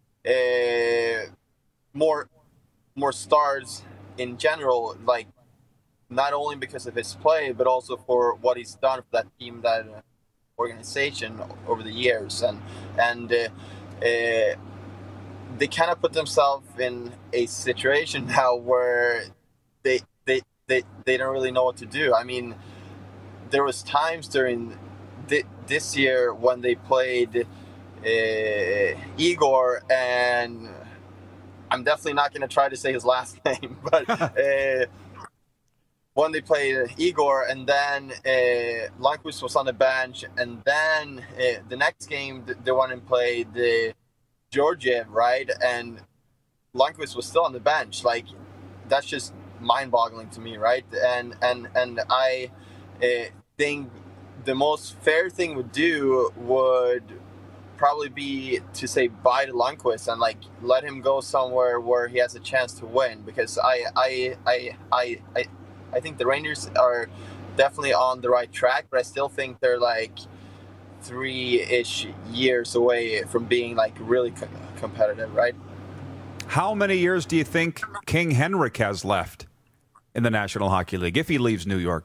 uh, more, more stars in general. Like not only because of his play, but also for what he's done for that team, that organization over the years, and and. Uh, uh, They kind of put themselves in a situation now where they they they they don't really know what to do. I mean, there was times during th- this year when they played uh, Igor, and I'm definitely not going to try to say his last name, but uh, when they played Igor, and then uh, Lundqvist was on the bench, and then uh, the next game they went and played the. Uh, Georgiev, right? And Lundqvist was still on the bench. Like, that's just mind-boggling to me, right? And and and I uh, think the most fair thing would do would probably be to say bye to Lundqvist and like let him go somewhere where he has a chance to win. Because I I I I I, I think the Rangers are definitely on the right track, but I still think they're like three-ish years away from being like really co- competitive, right? How many years do you think King Henrik has left in the National Hockey League if he leaves New York?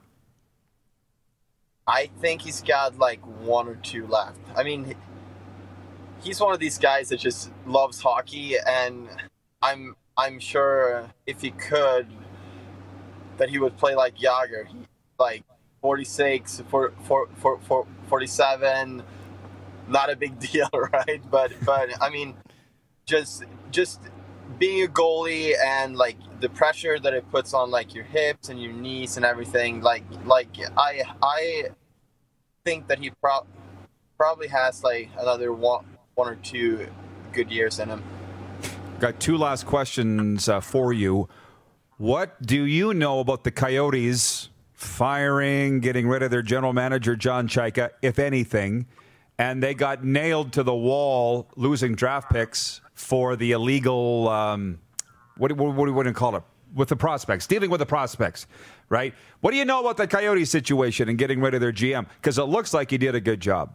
I think he's got like one or two left. I mean, he's one of these guys that just loves hockey, and I'm I'm sure if he could, that he would play like Jagr, he, like forty-six, for, for, for, for, forty-seven, not a big deal, right? But but I mean, just just being a goalie and like the pressure that it puts on like your hips and your knees and everything, like like I I think that he pro- probably has like another one one or two good years in him. Got two last questions uh, for you. What do you know about the Coyotes firing, getting rid of their general manager, John Chayka, if anything, and they got nailed to the wall losing draft picks for the illegal, um, what, what, what do you call it, with the prospects, dealing with the prospects, right? What do you know about the Coyotes situation and getting rid of their G M? Because it looks like he did a good job.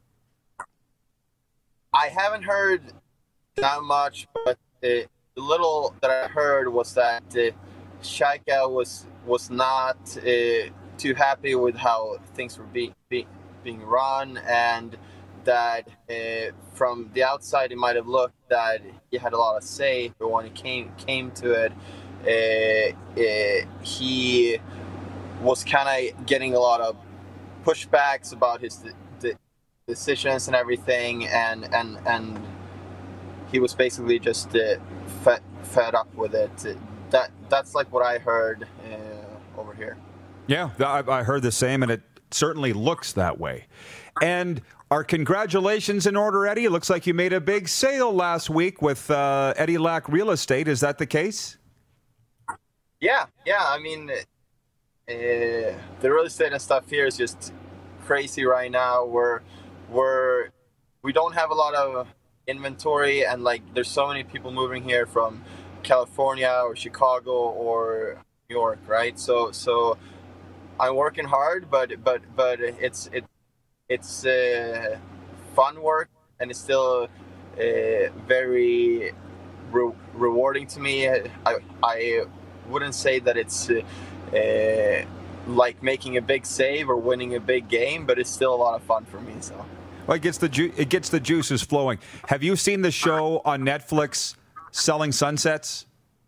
I haven't heard that much, but the little that I heard was that uh, Chayka was was not uh, too happy with how things were being be, being run, and that uh, from the outside it might have looked that he had a lot of say, but when it came came to it, uh, uh, he was kind of getting a lot of pushbacks about his de- de- decisions and everything, and and and he was basically just uh, fed, fed up with it. That that's like what I heard uh, over here. Yeah, I, I heard the same, and it certainly looks that way. And our congratulations in order, Eddie. It looks like you made a big sale last week with uh, Eddie Lack Real Estate. Is that the case? Yeah, yeah. I mean, uh, the real estate and stuff here is just crazy right now. We're we're we don't have a lot of inventory, and like there's so many people moving here from California or Chicago or New York, right? So so I'm working hard, but but but it's it it's uh, fun work, and it's still uh, very re- rewarding to me. I I wouldn't say that it's uh, uh, like making a big save or winning a big game, but it's still a lot of fun for me. So well, it gets the ju- it gets the juices flowing. Have you seen the show on Netflix, Selling Sunsets?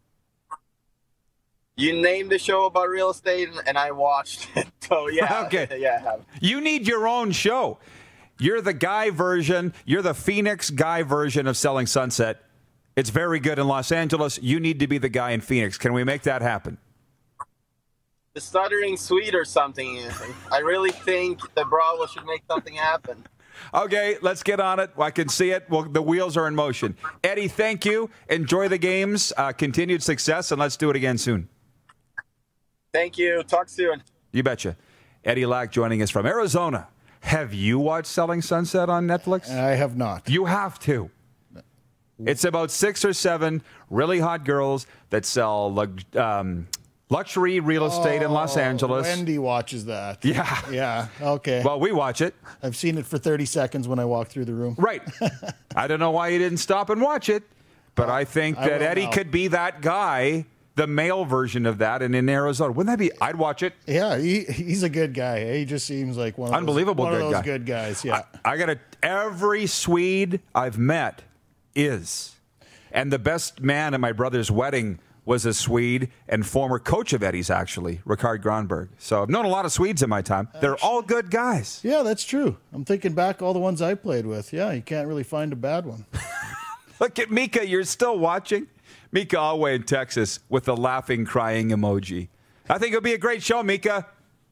You named the show about real estate, and I watched it. So, yeah. Okay. Yeah, I have. You need your own show. You're the guy version. You're the Phoenix guy version of Selling Sunset. It's very good in Los Angeles. You need to be the guy in Phoenix. Can we make that happen? The Stuttering Swede or something. I really think the Bravo should make something happen. Okay, let's get on it. I can see it. Well, the wheels are in motion. Eddie, thank you. Enjoy the games. Uh, continued success, and let's do it again soon. Thank you. Talk soon. You betcha. Eddie Lack joining us from Arizona. Have you watched Selling Sunset on Netflix? I have not. You have to. It's about six or seven really hot girls that sell um, luxury real estate oh, in Los Angeles. Wendy watches that. Yeah. Yeah. Okay. Well, we watch it. I've seen it for thirty seconds when I walk through the room. Right. I don't know why you didn't stop and watch it, but I think I that Eddie now. could be that guy, the male version of that, and in Arizona. Wouldn't that be? I'd watch it. Yeah, he, he's a good guy. He just seems like one of Unbelievable those, one good of those guy. good guys. Yeah. I, I got to. Every Swede I've met is, and the best man at my brother's wedding was a Swede and former coach of Eddie's, actually, Rikard Granberg. So I've known a lot of Swedes in my time. They're all good guys. Yeah, that's true. I'm thinking back all the ones I played with. Yeah, you can't really find a bad one. Look at Mika. You're still watching? Mika Alway in Texas with the laughing, crying emoji. I think it'll be a great show, Mika.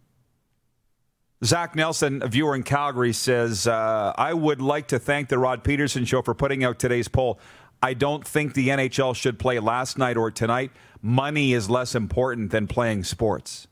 Zach Nelson, a viewer in Calgary, says, uh, I would like to thank the Rod Peterson Show for putting out today's poll. I don't think the N H L should play last night or tonight. Money is less important than playing sports.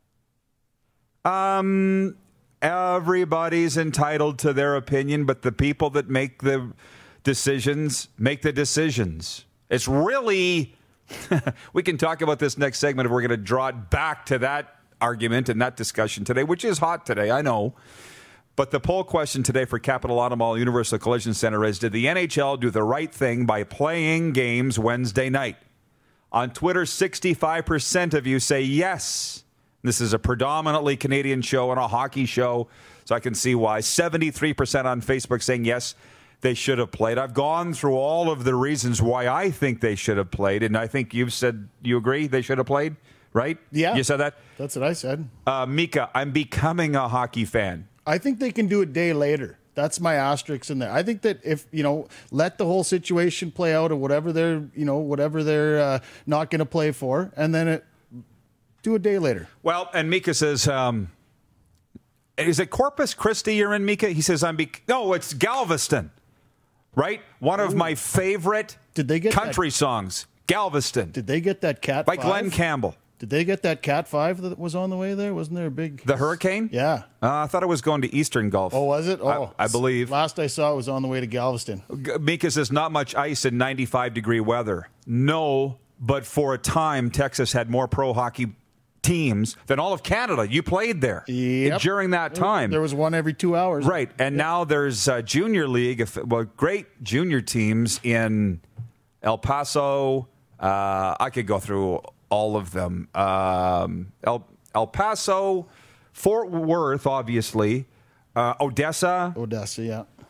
Um, everybody's entitled to their opinion, but the people that make the decisions make the decisions. It's really, we can talk about this next segment if we're going to draw it back to that argument and that discussion today, which is hot today, I know. But the poll question today for Capital Automall Universal Collision Center is, did the N H L do the right thing by playing games Wednesday night? On Twitter, sixty-five percent of you say yes. This is a predominantly Canadian show and a hockey show, so I can see why. seventy-three percent on Facebook saying yes, they should have played. I've gone through all of the reasons why I think they should have played, and I think you've said you agree they should have played, right? Yeah. You said that? That's what I said. Uh, Mika, I'm becoming a hockey fan. I think they can do a day later. That's my asterisk in there. I think that if, you know, let the whole situation play out or whatever they're, you know, whatever they're uh, not going to play for, and then it, do a day later. Well, and Mika says, um, is it Corpus Christi you're in, Mika? He says, I'm be- no, it's Galveston, right? One of Ooh. my favorite Did they get country that, songs, Galveston. Did they get that Cat By five? Glenn Campbell. Did they get that Cat five that was on the way there? Wasn't there a big... The hurricane? Yeah. Uh, I thought it was going to Eastern Gulf. Oh, was it? Oh. I, I believe. Last I saw it was on the way to Galveston. Mika says, not much ice in ninety-five degree weather. No, but for a time, Texas had more pro hockey teams than all of Canada. You played there yep. during that time. There was one every two hours. Right. And yep. now there's a junior league, well, great junior teams in El Paso. Uh, I could go through all of them. Um, El, El Paso, Fort Worth, obviously, uh, Odessa. Odessa, yeah.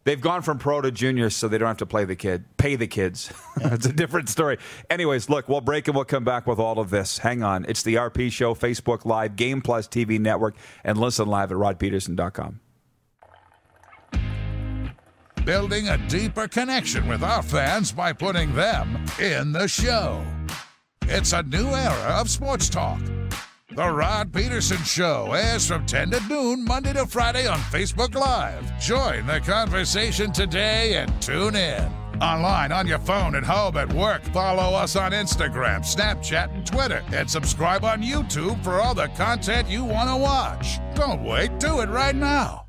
They've gone from pro to junior so they don't have to play the kid, pay the kids. It's a different story. Anyways, look, we'll break and we'll come back with all of this. Hang on. It's the R P Show, Facebook Live, Game Plus T V Network, and listen live at rod peterson dot com. Building a deeper connection with our fans by putting them in the show. It's a new era of sports talk. The Rod Peterson Show airs from ten to noon, Monday to Friday on Facebook Live. Join the conversation today and tune in. Online, on your phone, at home, at work. Follow us on Instagram, Snapchat, and Twitter. And subscribe on YouTube for all the content you want to watch. Don't wait. Do it right now.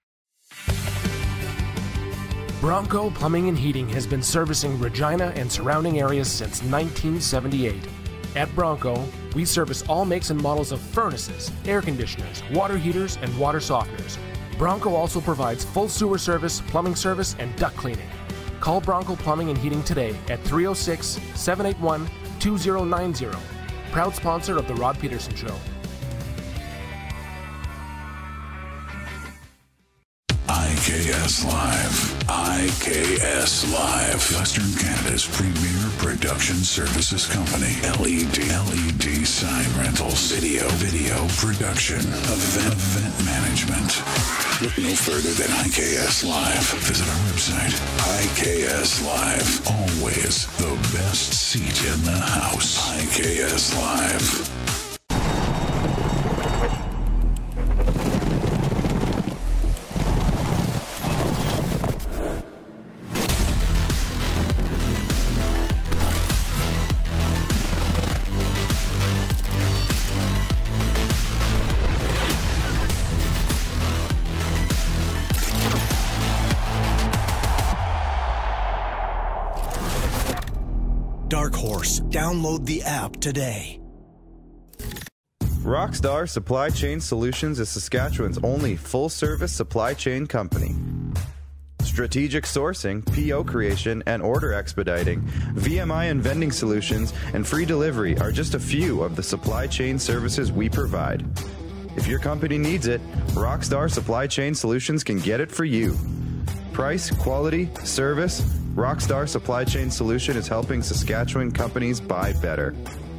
Bronco Plumbing and Heating has been servicing Regina and surrounding areas since nineteen seventy-eight. At Bronco, we service all makes and models of furnaces, air conditioners, water heaters, and water softeners. Bronco also provides full sewer service, plumbing service, and duct cleaning. Call Bronco Plumbing and Heating today at three oh six, seven eight one, two oh nine oh. Proud sponsor of The Rod Peterson Show. I K S Live. I K S Live. Western Canada's premier production services company. L E D. L E D sign rentals. Video. Video production. Event. Event management. Look no further than I K S Live. Visit our website. I K S Live. Always the best seat in the house. I K S Live. Dark Horse. Download the app today. Rockstar Supply Chain Solutions is Saskatchewan's only full-service supply chain company. Strategic sourcing, P O creation, and order expediting, V M I and vending solutions, and free delivery are just a few of the supply chain services we provide. If your company needs it, Rockstar Supply Chain Solutions can get it for you. Price, quality, service, Rockstar Supply Chain Solution is helping Saskatchewan companies buy better.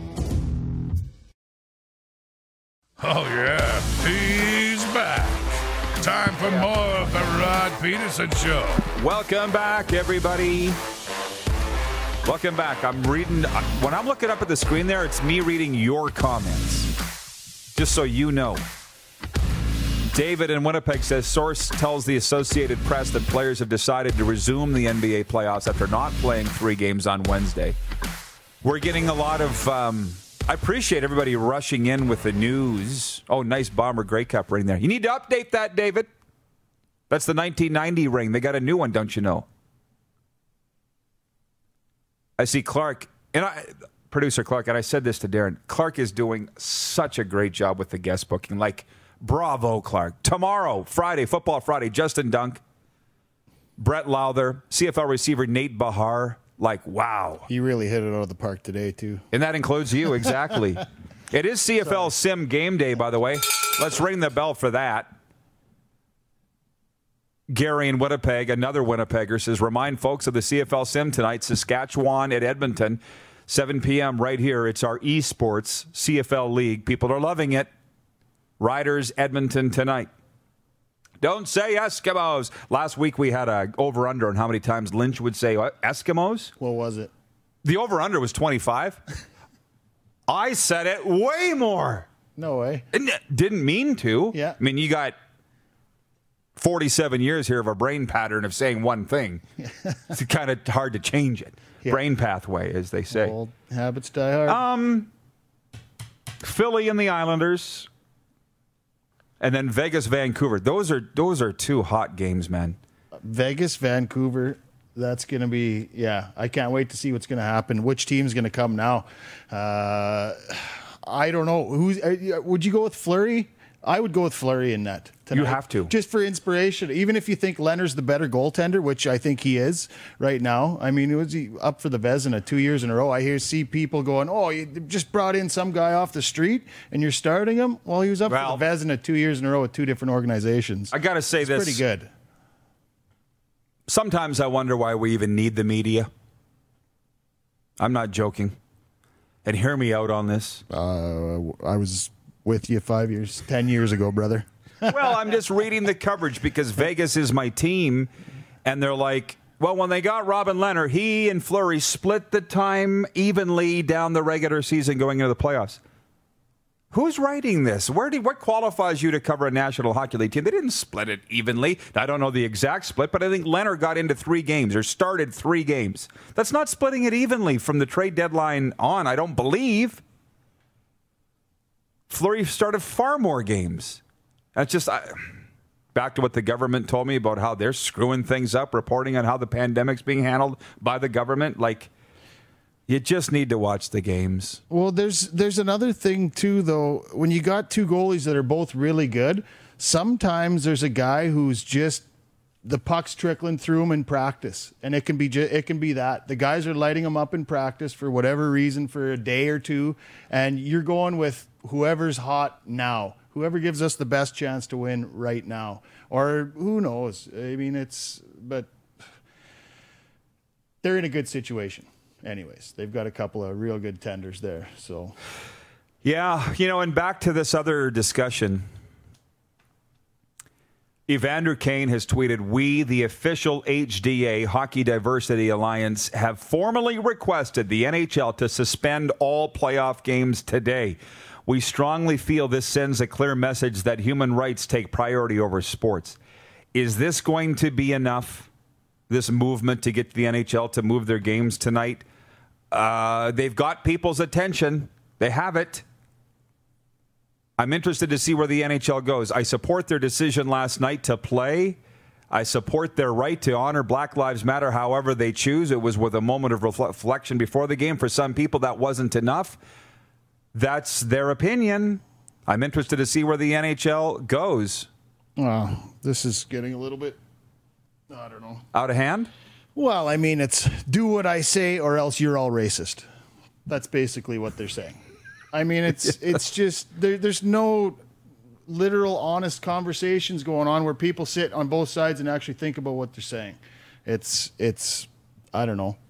Oh, yeah, he's back. Time for more of the Rod Peterson Show. Welcome back, everybody. Welcome back. I'm reading, when I'm looking up at the screen there, it's me reading your comments. Just so you know. David in Winnipeg says, source tells the Associated Press that players have decided to resume the N B A playoffs after not playing three games on Wednesday. We're getting a lot of, um, I appreciate everybody rushing in with the news. Oh, nice Bomber Grey Cup ring there. You need to update that, David. That's the nineteen ninety ring. They got a new one, don't you know? I see Clark, and I, producer Clark, and I said this to Darren, Clark is doing such a great job with the guest booking. Like, bravo, Clark. Tomorrow, Friday, Football Friday, Justin Dunk, Brett Lowther, C F L receiver Nate Bahar. Like, wow. He really hit it out of the park today, too. And that includes you, exactly. It is C F L Sorry. Sim game day, by the way. Let's ring the bell for that. Gary in Winnipeg, another Winnipegger, says, remind folks of the C F L Sim tonight, Saskatchewan at Edmonton, seven p.m. right here. It's our esports C F L League. People are loving it. Riders, Edmonton tonight. Don't say Eskimos. Last week we had a over-under on how many times Lynch would say what, Eskimos. What was it? The over-under was twenty-five. I said it way more. No way. And didn't mean to. Yeah. I mean, you got forty-seven years here of a brain pattern of saying one thing. It's kind of hard to change it. Yeah. Brain pathway, as they say. Old habits die hard. Um, Philly and the Islanders. And then Vegas, Vancouver. Those are those are two hot games, man. Vegas, Vancouver. That's going to be, yeah. I can't wait to see what's going to happen. Which team's going to come now? Uh, I don't know. Who's? Would you go with Fleury? I would go with Fleury in net tonight. You have to. Just for inspiration. Even if you think Leonard's the better goaltender, which I think he is right now. I mean, was he up for the Vezina two years in a row? I hear see people going, oh, you just brought in some guy off the street and you're starting him? Well, he was up well, for the Vezina two years in a row with two different organizations. I got to say it's this. pretty good. Sometimes I wonder why we even need the media. I'm not joking. And hear me out on this. Uh, I was with you five years, ten years ago, brother. Well, I'm just reading the coverage because Vegas is my team. And they're like, well, when they got Robin Leonard, he and Fleury split the time evenly down the regular season going into the playoffs. Who's writing this? Where do what qualifies you to cover a National Hockey League team? They didn't split it evenly. I don't know the exact split, but I think Leonard got into three games or started three games. That's not splitting it evenly from the trade deadline on, I don't believe. Fleury started far more games. That's just I, back to what the government told me about how they're screwing things up, reporting on how the pandemic's being handled by the government. Like, you just need to watch the games. Well, there's there's another thing, too, though. When you got two goalies that are both really good, sometimes there's a guy who's just, the puck's trickling through him in practice. And it can be ju- it can be that. The guys are lighting him up in practice for whatever reason for a day or two. And you're going with whoever's hot now. Whoever gives us the best chance to win right now. Or who knows? I mean, it's, but they're in a good situation. Anyways, they've got a couple of real good tenders there. So, yeah, you know, and back to this other discussion. Evander Kane has tweeted, "We, the official H D A, Hockey Diversity Alliance, have formally requested the N H L to suspend all playoff games today. We strongly feel this sends a clear message that human rights take priority over sports." Is this going to be enough, this movement, to get the N H L to move their games tonight? Uh, they've got people's attention. They have it. I'm interested to see where the N H L goes. I support their decision last night to play. I support their right to honor Black Lives Matter however they choose. It was with a moment of reflection before the game. For some people, that wasn't enough. That's their opinion. I'm interested to see where the N H L goes. Well, this is getting a little bit, I don't know. Out of hand? Well, I mean, it's do what I say or else you're all racist. That's basically what they're saying. I mean, it's it's just, there, there's no literal, honest conversations going on where people sit on both sides and actually think about what they're saying. It's, it's I don't know.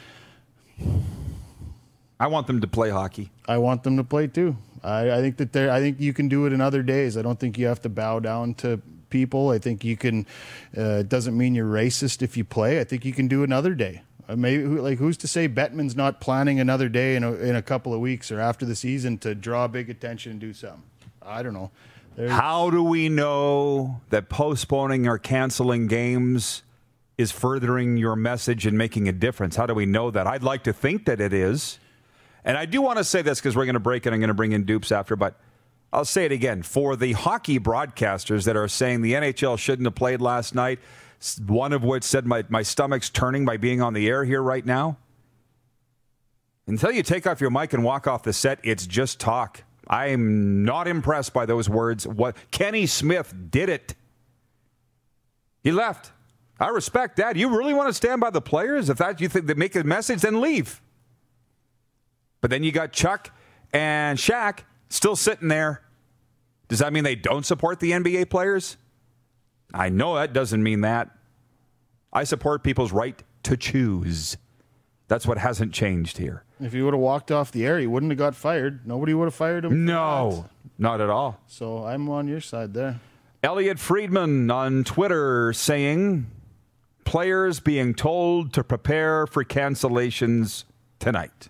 I want them to play hockey. I want them to play too. I, I think that they're, I think you can do it in other days. I don't think you have to bow down to people. I think you can, uh, it doesn't mean you're racist if you play. I think you can do another day. Uh, maybe like who's to say Bettman's not planning another day in a, in a couple of weeks or after the season to draw big attention and do something. I don't know. There's... How do we know that postponing or canceling games is furthering your message and making a difference? How do we know that? I'd like to think that it is. And I do want to say this because we're going to break it. I'm going to bring in Dupes after, but I'll say it again. For the hockey broadcasters that are saying the N H L shouldn't have played last night, one of which said my, my stomach's turning by being on the air here right now. Until you take off your mic and walk off the set, it's just talk. I'm not impressed by those words. What Kenny Smith did it. He left. I respect that. You really want to stand by the players? If that you think they make a message, then leave. But then you got Chuck and Shaq still sitting there. Does that mean they don't support the N B A players? I know that doesn't mean that. I support people's right to choose. That's what hasn't changed here. If he would have walked off the air, he wouldn't have got fired. Nobody would have fired him. No, not at all. So I'm on your side there. Elliot Friedman on Twitter saying, players being told to prepare for cancellations tonight.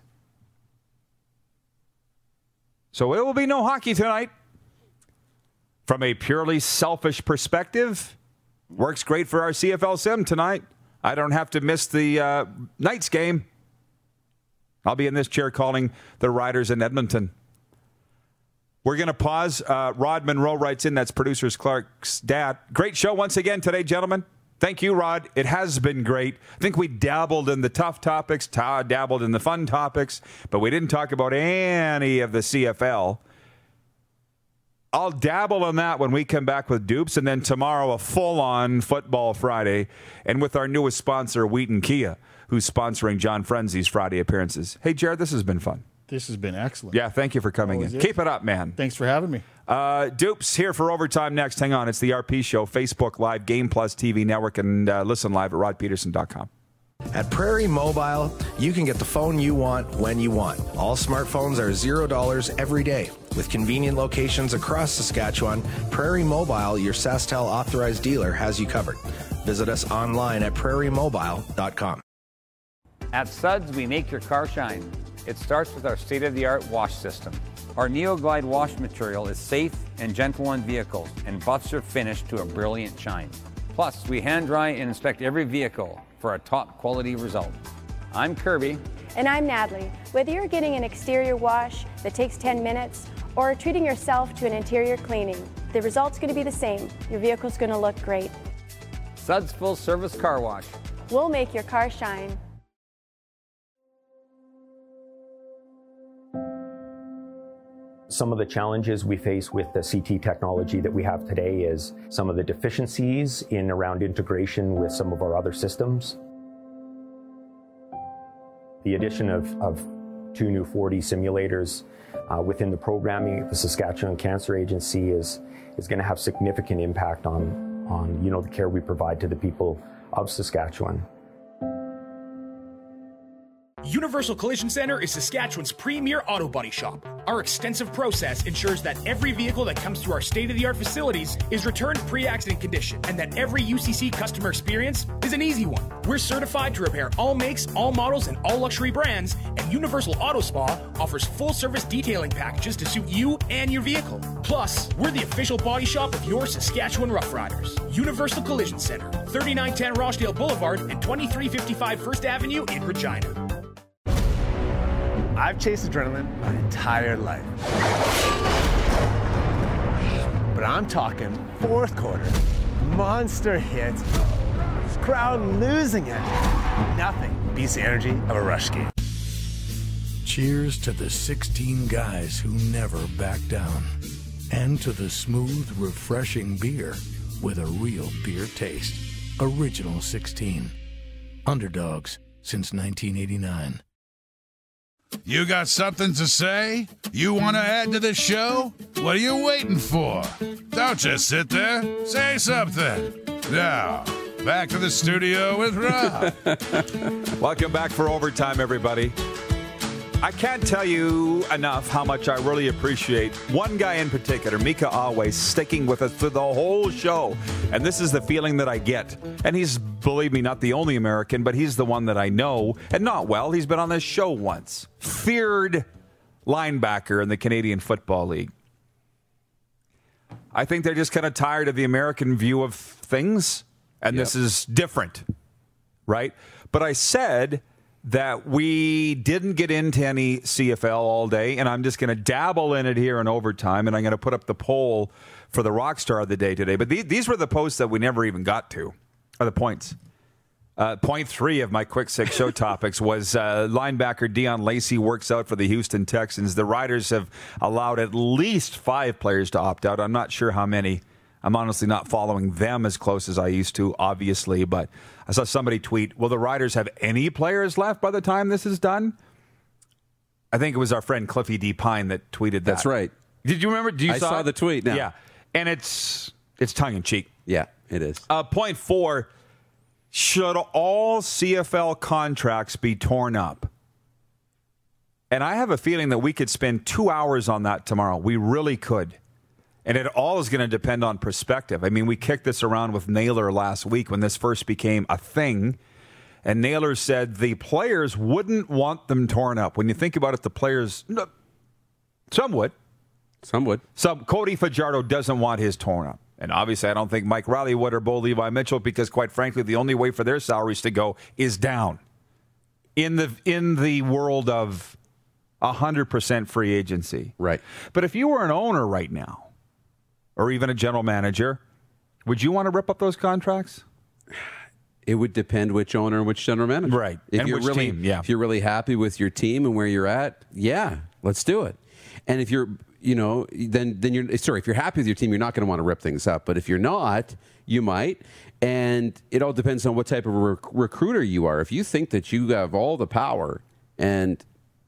So it will be no hockey tonight. From a purely selfish perspective, works great for our C F L Sim tonight. I don't have to miss the uh, Knights game. I'll be in this chair calling the Riders in Edmonton. We're going to pause. Uh, Rod Monroe writes in, that's producers Clark's dad. Great show once again today, gentlemen. Thank you, Rod. It has been great. I think we dabbled in the tough topics, ta- dabbled in the fun topics, but we didn't talk about any of the C F L. I'll dabble in that when we come back with Dupes, and then tomorrow a full-on Football Friday, and with our newest sponsor, Wheaton Kia, who's sponsoring John Frenzy's Friday appearances. Hey, Jared, this has been fun. This has been excellent. Yeah, thank you for coming in. Is. Keep it up, man. Thanks for having me. Uh, Dupes here for Overtime next. Hang on. It's the R P Show, Facebook Live, Game Plus T V Network, and uh, listen live at rod peterson dot com. At Prairie Mobile, you can get the phone you want when you want. All smartphones are zero dollars every day. With convenient locations across Saskatchewan, Prairie Mobile, your SaskTel authorized dealer, has you covered. Visit us online at prairie mobile dot com. At Suds, we make your car shine. It starts with our state-of-the-art wash system. Our NeoGlide wash material is safe and gentle on vehicles and buffs your finish to a brilliant shine. Plus, we hand dry and inspect every vehicle for a top quality result. I'm Kirby. And I'm Natalie. Whether you're getting an exterior wash that takes ten minutes or treating yourself to an interior cleaning, the result's going to be the same. Your vehicle's going to look great. Suds Full Service Car Wash. We'll make your car shine. Some of the challenges we face with the C T technology that we have today is some of the deficiencies in around integration with some of our other systems. The addition of, of two new four D simulators uh, within the programming at the Saskatchewan Cancer Agency is, is going to have significant impact on, on you know, the care we provide to the people of Saskatchewan. Universal Collision Center is Saskatchewan's premier auto body shop. Our extensive process ensures that every vehicle that comes through our state-of-the-art facilities is returned pre-accident condition and that every U C C customer experience is an easy one. We're certified to repair all makes, all models, and all luxury brands, and Universal Auto Spa offers full-service detailing packages to suit you and your vehicle. Plus, we're the official body shop of your Saskatchewan Rough Riders. Universal Collision Center, thirty-nine ten Rochdale Boulevard and twenty-three fifty-five First Avenue in Regina. I've chased adrenaline my entire life. But I'm talking fourth quarter, monster hits, crowd losing it. Nothing beats the energy of a rush game. Cheers to the sixteen guys who never back down. And to the smooth, refreshing beer with a real beer taste. Original sixteen. Underdogs since nineteen eighty-nine. You got something to say? You want to add to the show? What are you waiting for? Don't just sit there. Say something. Now, back to the studio with Rob. Welcome back for Overtime, everybody. I can't tell you enough how much I really appreciate one guy in particular, Mika Awe, sticking with us through the whole show. And this is the feeling that I get. And he's, believe me, not the only American, but he's the one that I know. And not well, he's been on this show once. Feared linebacker in the Canadian Football League. I think they're just kind of tired of the American view of things. And yep. This is different, right? But I said that we didn't get into any C F L all day, and I'm just going to dabble in it here in Overtime, and I'm going to put up the poll for the Rockstar of the day today. But these, these were the posts that we never even got to, or the points. Uh, point three of my Quick Six show topics was uh, linebacker Dion Lacey works out for the Houston Texans. The Riders have allowed at least five players to opt out. I'm not sure how many. I'm honestly not following them as close as I used to, obviously, but I saw somebody tweet, will the Riders have any players left by the time this is done? I think it was our friend Cliffy D. Pine that tweeted that. That's right. Did you remember? Did you I saw, saw the tweet now. Yeah. And it's it's tongue-in-cheek. Yeah, it is. Uh, point four, should all C F L contracts be torn up? And I have a feeling that we could spend two hours on that tomorrow. We really could. And it all is going to depend on perspective. I mean, we kicked this around with Naylor last week when this first became a thing. And Naylor said the players wouldn't want them torn up. When you think about it, the players, no, some would. Some would. Some, Cody Fajardo doesn't want his torn up. And obviously, I don't think Mike Riley would or Bo Levi Mitchell, because quite frankly, the only way for their salaries to go is down. In the, in the world of one hundred percent free agency. Right. But if you were an owner right now, or even a general manager, would you want to rip up those contracts? It would depend which owner and which general manager. Right. If and you're which really, team, yeah. If you're really happy with your team and where you're at, yeah, let's do it. And if you're, you know, then then you're sorry, if you're happy with your team, you're not going to want to rip things up. But if you're not, you might. And it all depends on what type of rec- recruiter you are. If you think that you have all the power and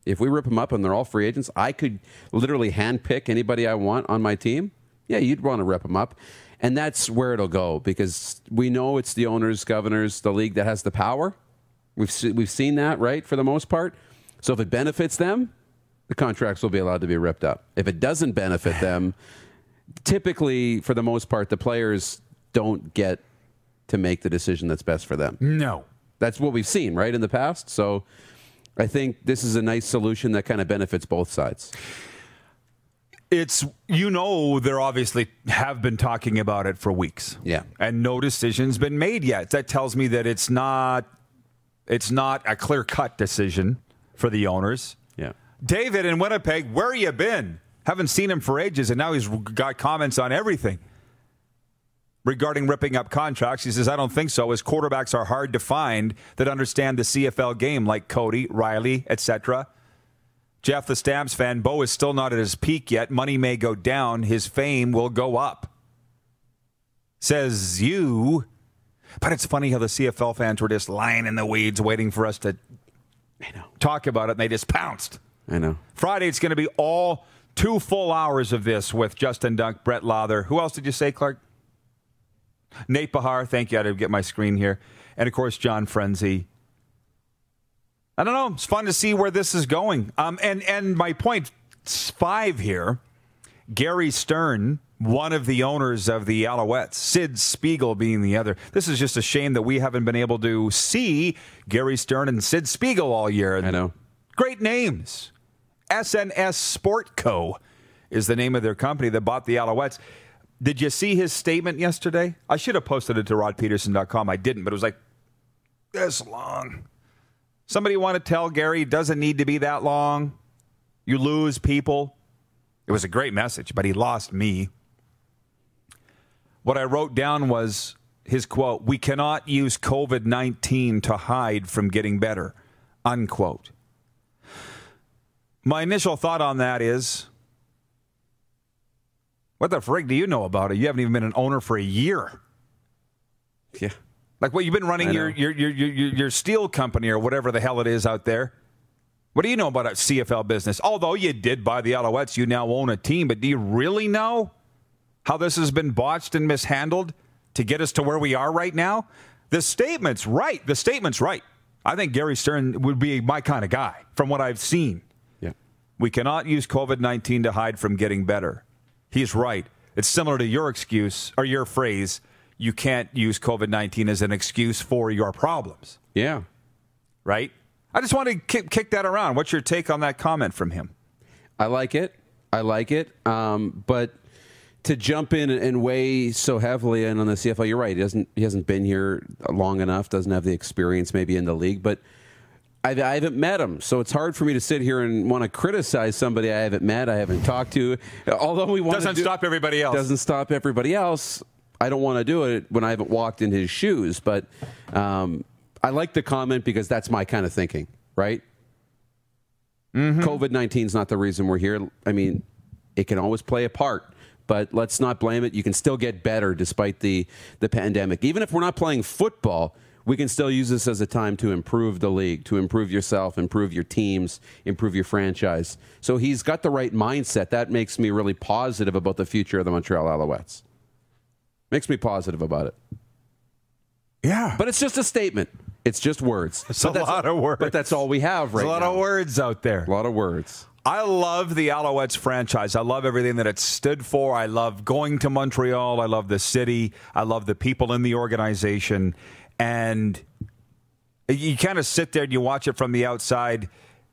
If we rip them up and they're all free agents, I could literally handpick anybody I want on my team. Yeah, you'd want to rip them up. And that's where it'll go because we know it's the owners, governors, the league that has the power. We've se- we've seen that, right, for the most part. So if it benefits them, the contracts will be allowed to be ripped up. If it doesn't benefit them, typically, for the most part, the players don't get to make the decision that's best for them. No. That's what we've seen, right, in the past. So I think this is a nice solution that kind of benefits both sides. It's, you know, they're obviously have been talking about it for weeks. Yeah. And no decision's been made yet. That tells me that it's not it's not a clear-cut decision for the owners. Yeah. David in Winnipeg, where you been? Haven't seen him for ages, and now he's got comments on everything regarding ripping up contracts. He says, I don't think so, as quarterbacks are hard to find that understand the C F L game, like Cody, Riley, et cetera. Jeff, the Stamps fan, Bo is still not at his peak yet. Money may go down. His fame will go up. Says you. But it's funny how the C F L fans were just lying in the weeds waiting for us to I know. talk about it, and they just pounced. I know. Friday, it's going to be all two full hours of this with Justin Dunk, Brett Lather. Who else did you say, Clark? Nate Bahar. Thank you. I had to get my screen here. And, of course, John Frenzy. I don't know. It's fun to see where this is going. Um, and, and my point five here, Gary Stern, one of the owners of the Alouettes, Sid Spiegel being the other. This is just a shame that we haven't been able to see Gary Stern and Sid Spiegel all year. I know. Great names. S N S Sport Co. is the name of their company that bought the Alouettes. Did you see his statement yesterday? I should have posted it to rod peterson dot com. I didn't, but it was like this long. Somebody want to tell Gary it doesn't need to be that long? You lose people. It was a great message, but he lost me. What I wrote down was his quote, "We cannot use covid nineteen to hide from getting better," unquote. My initial thought on that is, what the frig do you know about it? You haven't even been an owner for a year. Yeah. Like, what, you've been running your, your your your your steel company or whatever the hell it is out there. What do you know about a C F L business? Although you did buy the Alouettes, you now own a team, but do you really know how this has been botched and mishandled to get us to where we are right now? The statement's right. The statement's right. I think Gary Stern would be my kind of guy from what I've seen. Yeah. We cannot use covid nineteen to hide from getting better. He's right. It's similar to your excuse or your phrase, you can't use covid nineteen as an excuse for your problems. Yeah. Right? I just want to kick, kick that around. What's your take on that comment from him? I like it. I like it. Um, but to jump in and weigh so heavily in on the C F L, you're right. He doesn't. He hasn't been here long enough. Doesn't have the experience maybe in the league. But I, I haven't met him, so it's hard for me to sit here and want to criticize somebody I haven't met, I haven't talked to. Although we want doesn't to do, stop everybody else. Doesn't stop everybody else. I don't want to do it when I haven't walked in his shoes. But um, I like the comment because that's my kind of thinking, right? Mm-hmm. covid nineteen is not the reason we're here. I mean, it can always play a part, but let's not blame it. You can still get better despite the, the pandemic. Even if we're not playing football, we can still use this as a time to improve the league, to improve yourself, improve your teams, improve your franchise. So he's got the right mindset. That makes me really positive about the future of the Montreal Alouettes. Makes me positive about it. Yeah. But it's just a statement. It's just words. It's but a lot of words. But that's all we have right now. There's a lot of words out there. A lot of words. I love the Alouettes franchise. I love everything that it stood for. I love going to Montreal. I love the city. I love the people in the organization. And you kind of sit there and you watch it from the outside.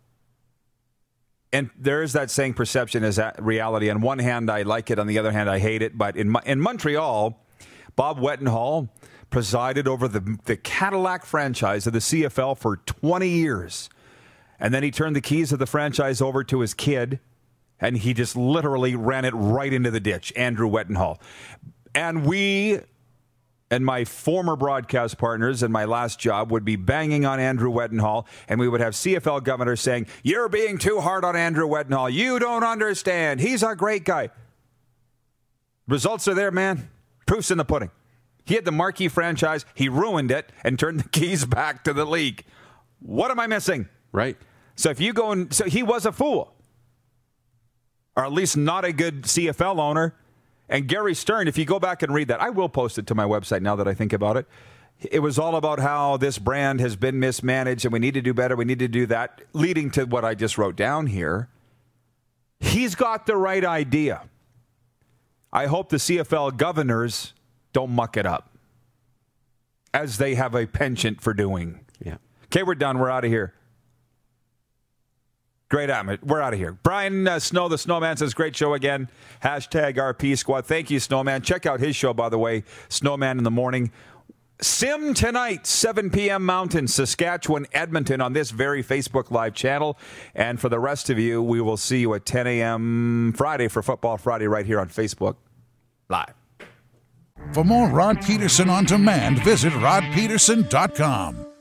And there is that saying, perception is reality. On one hand, I like it. On the other hand, I hate it. But in in Montreal, Bob Wettenhall presided over the, the Cadillac franchise of the C F L for twenty years. And then he turned the keys of the franchise over to his kid, and he just literally ran it right into the ditch, Andrew Wettenhall. And we and my former broadcast partners in my last job would be banging on Andrew Wettenhall, and we would have C F L governors saying, "You're being too hard on Andrew Wettenhall. You don't understand. He's a great guy." Results are there, man. Proof's in the pudding. He had the marquee franchise. He ruined it and turned the keys back to the league. What am I missing? Right. So if you go and so he was a fool, or at least not a good C F L owner. And Gary Stern, if you go back and read that, I will post it to my website now that I think about it. It was all about how this brand has been mismanaged and we need to do better, we need to do that, leading to what I just wrote down here. He's got the right idea. I hope the C F L governors don't muck it up, as they have a penchant for doing. Yeah. Okay, we're done. We're out of here. Great atmosphere. We're out of here. Brian uh, Snow, the Snowman, says, great show again. Hashtag R P Squad. Thank you, Snowman. Check out his show, by the way, Snowman in the Morning. Sim tonight, seven p.m. Mountain, Saskatchewan, Edmonton, on this very Facebook Live channel. And for the rest of you, we will see you at ten a.m. Friday for Football Friday right here on Facebook Live. For more Rod Peterson on demand, visit rod peterson dot com.